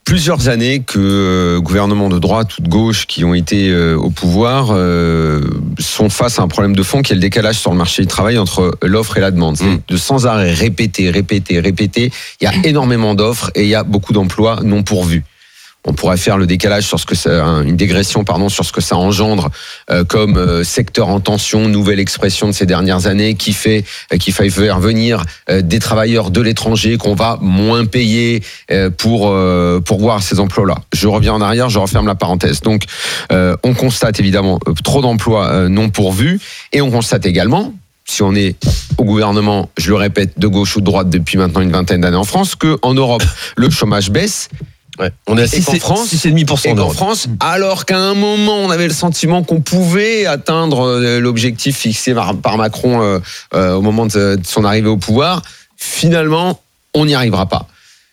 plusieurs années que euh, gouvernements de droite ou de gauche qui ont été euh, au pouvoir euh, sont face à un problème de fond qui est le décalage sur le marché du travail entre l'offre et la demande. C'est mmh. de sans arrêt répéter, répéter, répéter. Il y a énormément d'offres et il y a beaucoup d'emplois non pourvus. On pourrait faire le décalage sur ce que ça, une dégression pardon sur ce que ça engendre euh, comme euh, secteur en tension, nouvelle expression de ces dernières années qui fait euh, qu'il faille faire venir euh, des travailleurs de l'étranger qu'on va moins payer euh, pour euh, pour voir ces emplois-là. Je reviens en arrière, je referme la parenthèse. Donc euh, on constate évidemment euh, trop d'emplois euh, non pourvus et on constate également, si on est au gouvernement, je le répète, de gauche ou de droite depuis maintenant une vingtaine d'années en France, que en Europe le chômage baisse. Ouais, on est à six virgule cinq pour cent en France, alors qu'à un moment on avait le sentiment qu'on pouvait atteindre l'objectif fixé par, par Macron euh, euh, au moment de, de son arrivée au pouvoir. Finalement, on n'y arrivera pas.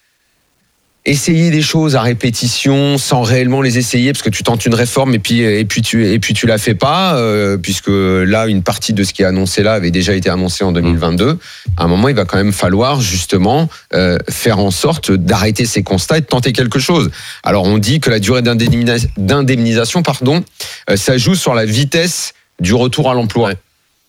Essayer des choses à répétition sans réellement les essayer, parce que tu tentes une réforme et puis et puis tu et puis tu la fais pas, euh, puisque là une partie de ce qui est annoncé là avait déjà été annoncé en deux mille vingt-deux. À un moment, il va quand même falloir justement euh, faire en sorte d'arrêter ces constats et de tenter quelque chose. Alors on dit que la durée d'indemnisation, d'indemnisation pardon, euh, ça joue sur la vitesse du retour à l'emploi. Ouais.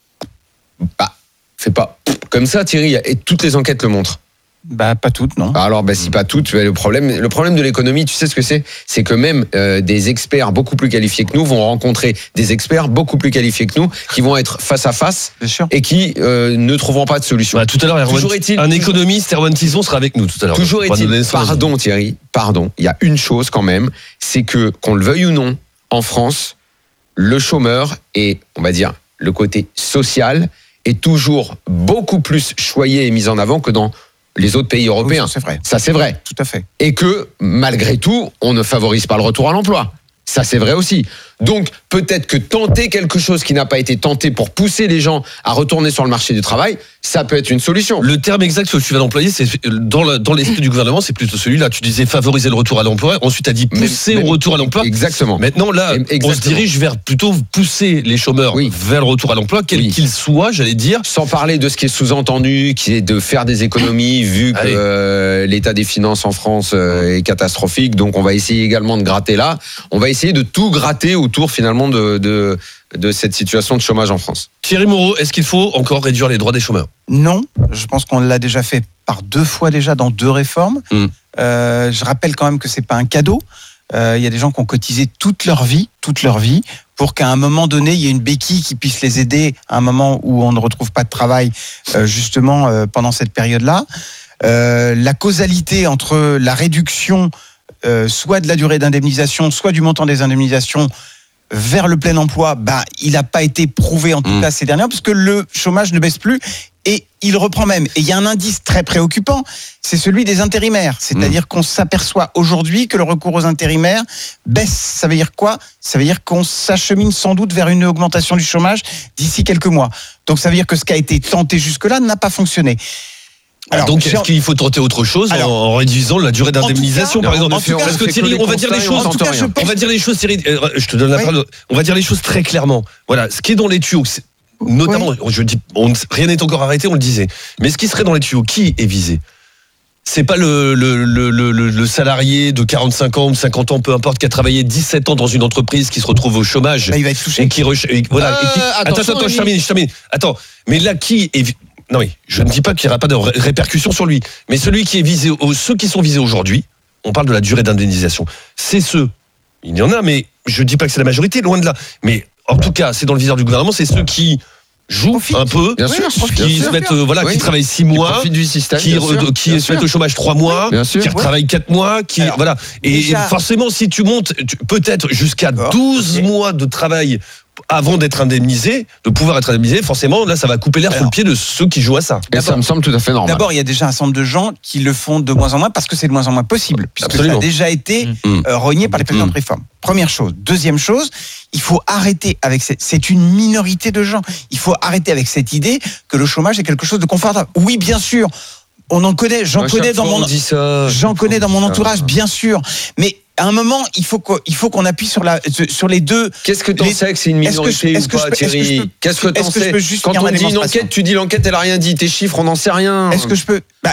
Bah, c'est pas comme ça, Thierry. Et toutes les enquêtes le montrent. Bah pas toutes, non. Alors bah si pas toutes, le problème, le problème de l'économie, tu sais ce que c'est, c'est que même euh, des experts beaucoup plus qualifiés que nous vont rencontrer des experts beaucoup plus qualifiés que nous qui vont être face à face et qui euh, ne trouveront pas de solution. Bah, tout à l'heure, Erwan, un économiste, Erwan Tison sera avec nous tout à l'heure. Toujours est-il, pardon Thierry, pardon, il y a une chose quand même, c'est que qu'on le veuille ou non, en France, le chômeur et on va dire le côté social est toujours beaucoup plus choyé et mis en avant que dans les autres pays européens. Oui, ça, c'est vrai. Ça, c'est vrai. Tout à fait. Et que, malgré tout, on ne favorise pas le retour à l'emploi. Ça, c'est vrai aussi. Donc, peut-être que tenter quelque chose qui n'a pas été tenté pour pousser les gens à retourner sur le marché du travail, ça peut être une solution. Le terme exact que tu vas d'employer, c'est dans, la, dans l'esprit du gouvernement, c'est plutôt celui-là. Tu disais favoriser le retour à l'emploi. Ensuite, tu as dit pousser mais, mais, au retour à l'emploi. Exactement. Maintenant, là, exactement. On se dirige vers plutôt pousser les chômeurs oui. vers le retour à l'emploi, quel oui. qu'il soit, j'allais dire. Sans parler de ce qui est sous-entendu, qui est de faire des économies, vu que euh, l'état des finances en France euh, est catastrophique. Donc, on va essayer également de gratter là. On va essayer de tout gratter autour, finalement, de... de de cette situation de chômage en France. Thierry Moreau, est-ce qu'il faut encore réduire les droits des chômeurs ? Non, je pense qu'on l'a déjà fait par deux fois déjà dans deux réformes. Mmh. Euh, je rappelle quand même que c'est pas un cadeau. Il euh, y a des gens qui ont cotisé toute leur vie, toute leur vie, pour qu'à un moment donné, il y ait une béquille qui puisse les aider à un moment où on ne retrouve pas de travail, euh, justement euh, pendant cette période-là. Euh, la causalité entre la réduction, euh, soit de la durée d'indemnisation, soit du montant des indemnisations, vers le plein emploi, bah, il n'a pas été prouvé en tout mmh. cas ces dernières, parce que le chômage ne baisse plus et il reprend même. Et il y a un indice très préoccupant, c'est celui des intérimaires. C'est-à-dire mmh. qu'on s'aperçoit aujourd'hui que le recours aux intérimaires baisse. Ça veut dire quoi ? Ça veut dire qu'on s'achemine sans doute vers une augmentation du chômage d'ici quelques mois. Donc ça veut dire que ce qui a été tenté jusque-là n'a pas fonctionné. Alors, donc, est-ce qu'il faut tenter autre chose alors, en réduisant la durée d'indemnisation, cas, par exemple ? Parce que Thierry, on va dire les choses. Cas, on, on va dire les choses, Thierry. Je te donne la oui. parole. On va dire les choses très clairement. Voilà, ce qui est dans les tuyaux, notamment, oui. je dis, on, rien n'est encore arrêté, on le disait. Mais ce qui serait dans les tuyaux, qui est visé ? C'est pas le, le, le, le, le salarié de quarante-cinq ans ou cinquante ans, peu importe, qui a travaillé dix-sept ans dans une entreprise, qui se retrouve au chômage. Bah, il va être touché. Et qui, et, voilà, euh, et qui, attends, attends, attends, je termine, je termine. Attends, mais là, qui est Non, oui, je ne dis pas qu'il n'y aura pas de ré- répercussions sur lui. Mais celui qui est visé, ceux qui sont visés aujourd'hui, on parle de la durée d'indemnisation. C'est ceux, il y en a, mais je ne dis pas que c'est la majorité, loin de là. Mais en tout cas, c'est dans le viseur du gouvernement, c'est ceux qui jouent profite. un peu, bien sûr, qui bien se mettent, euh, voilà, oui. qui travaillent six mois, qui, du système, qui, re, qui se mettent au chômage trois mois, oui, qui retravaillent quatre mois, qui Alors, voilà. Et déjà, forcément, si tu montes, tu, peut-être jusqu'à douze okay. mois de travail avant d'être indemnisé, de pouvoir être indemnisé, forcément, là, ça va couper l'air Alors, sous le pied de ceux qui jouent à ça. Et ça me semble tout à fait normal. D'abord, il y a déjà un certain nombre de gens qui le font de moins en moins parce que c'est de moins en moins possible, puisque Absolument. ça a déjà été mmh. euh, renié par les précédentes mmh. réformes. Première chose. Deuxième chose, il faut arrêter avec cette... C'est une minorité de gens. Il faut arrêter avec cette idée que le chômage est quelque chose de confortable. Oui, bien sûr. On en connaît, j'en Moi, connais dans mon, ça, j'en connais dans mon entourage, ça. bien sûr. Mais à un moment, il faut qu'on, il faut qu'on appuie sur la, sur les deux. Qu'est-ce que t'en les... sais que c'est une minorité ou pas, Thierry ? Qu'est-ce que t'en sais ? Quand on dit une enquête, tu dis l'enquête, elle a rien dit. Tes chiffres, on n'en sait rien. Est-ce que je peux ? Bah,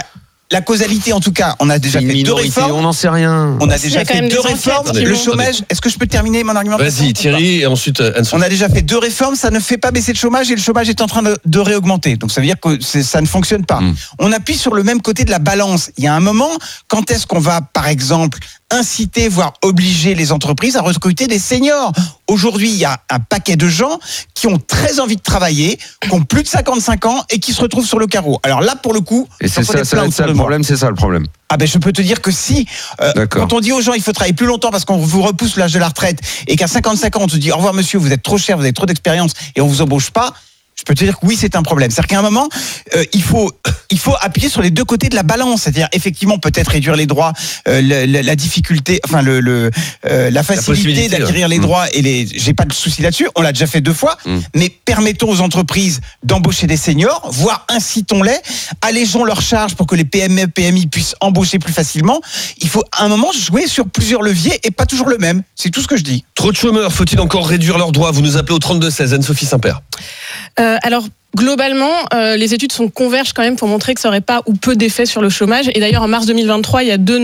la causalité, en tout cas, on a déjà C'est une fait deux minorité, réformes. on n'en sait rien. On a Il y déjà a quand fait même deux des réformes. enquêtes qui Le l'ont- chômage, est-ce que je peux terminer mon argumentation? Vas-y, Thierry, et ensuite Anne-Sophie. On a déjà fait deux réformes, ça ne fait pas baisser le chômage et le chômage est en train de, de réaugmenter. Donc ça veut dire que c'est- ça ne fonctionne pas. Mm. On appuie sur le même côté de la balance. Il y a un moment, quand est-ce qu'on va, par exemple, inciter, voire obliger les entreprises à recruter des seniors? Aujourd'hui, il y a un paquet de gens qui ont très envie de travailler, qui ont plus de cinquante-cinq ans et qui se retrouvent sur le carreau. Alors là, pour le coup, Et c'est j'en connais ça, ça, plein ça, autour le de moi. problème, c'est ça le problème. Ah ben je peux te dire que si, euh, D'accord. quand on dit aux gens il faut travailler plus longtemps parce qu'on vous repousse l'âge de la retraite et qu'à cinquante-cinq ans on te dit au revoir monsieur, vous êtes trop cher, vous avez trop d'expérience et on vous embauche pas, je peux te dire que oui, c'est un problème. C'est-à-dire qu'à un moment, euh, il faut il faut appuyer sur les deux côtés de la balance. C'est-à-dire effectivement peut-être réduire les droits, euh, la, la, la difficulté, enfin le, le euh, la facilité possibilité, d'acquérir ouais. les droits et les. J'ai pas de souci là-dessus. On l'a déjà fait deux fois. Mm. Mais permettons aux entreprises d'embaucher des seniors, voire incitons-les, allégeons leurs charges pour que les P M E, P M I puissent embaucher plus facilement. Il faut à un moment jouer sur plusieurs leviers et pas toujours le même. C'est tout ce que je dis. Trop de chômeurs, faut-il encore réduire leurs droits? Vous nous appelez au trente-deux seize, Anne-Sophie Saint-Père. Euh, alors, globalement, euh, les études sont convergent quand même pour montrer que ça n'aurait pas ou peu d'effet sur le chômage. Et d'ailleurs, en mars deux mille vingt-trois, il y a deux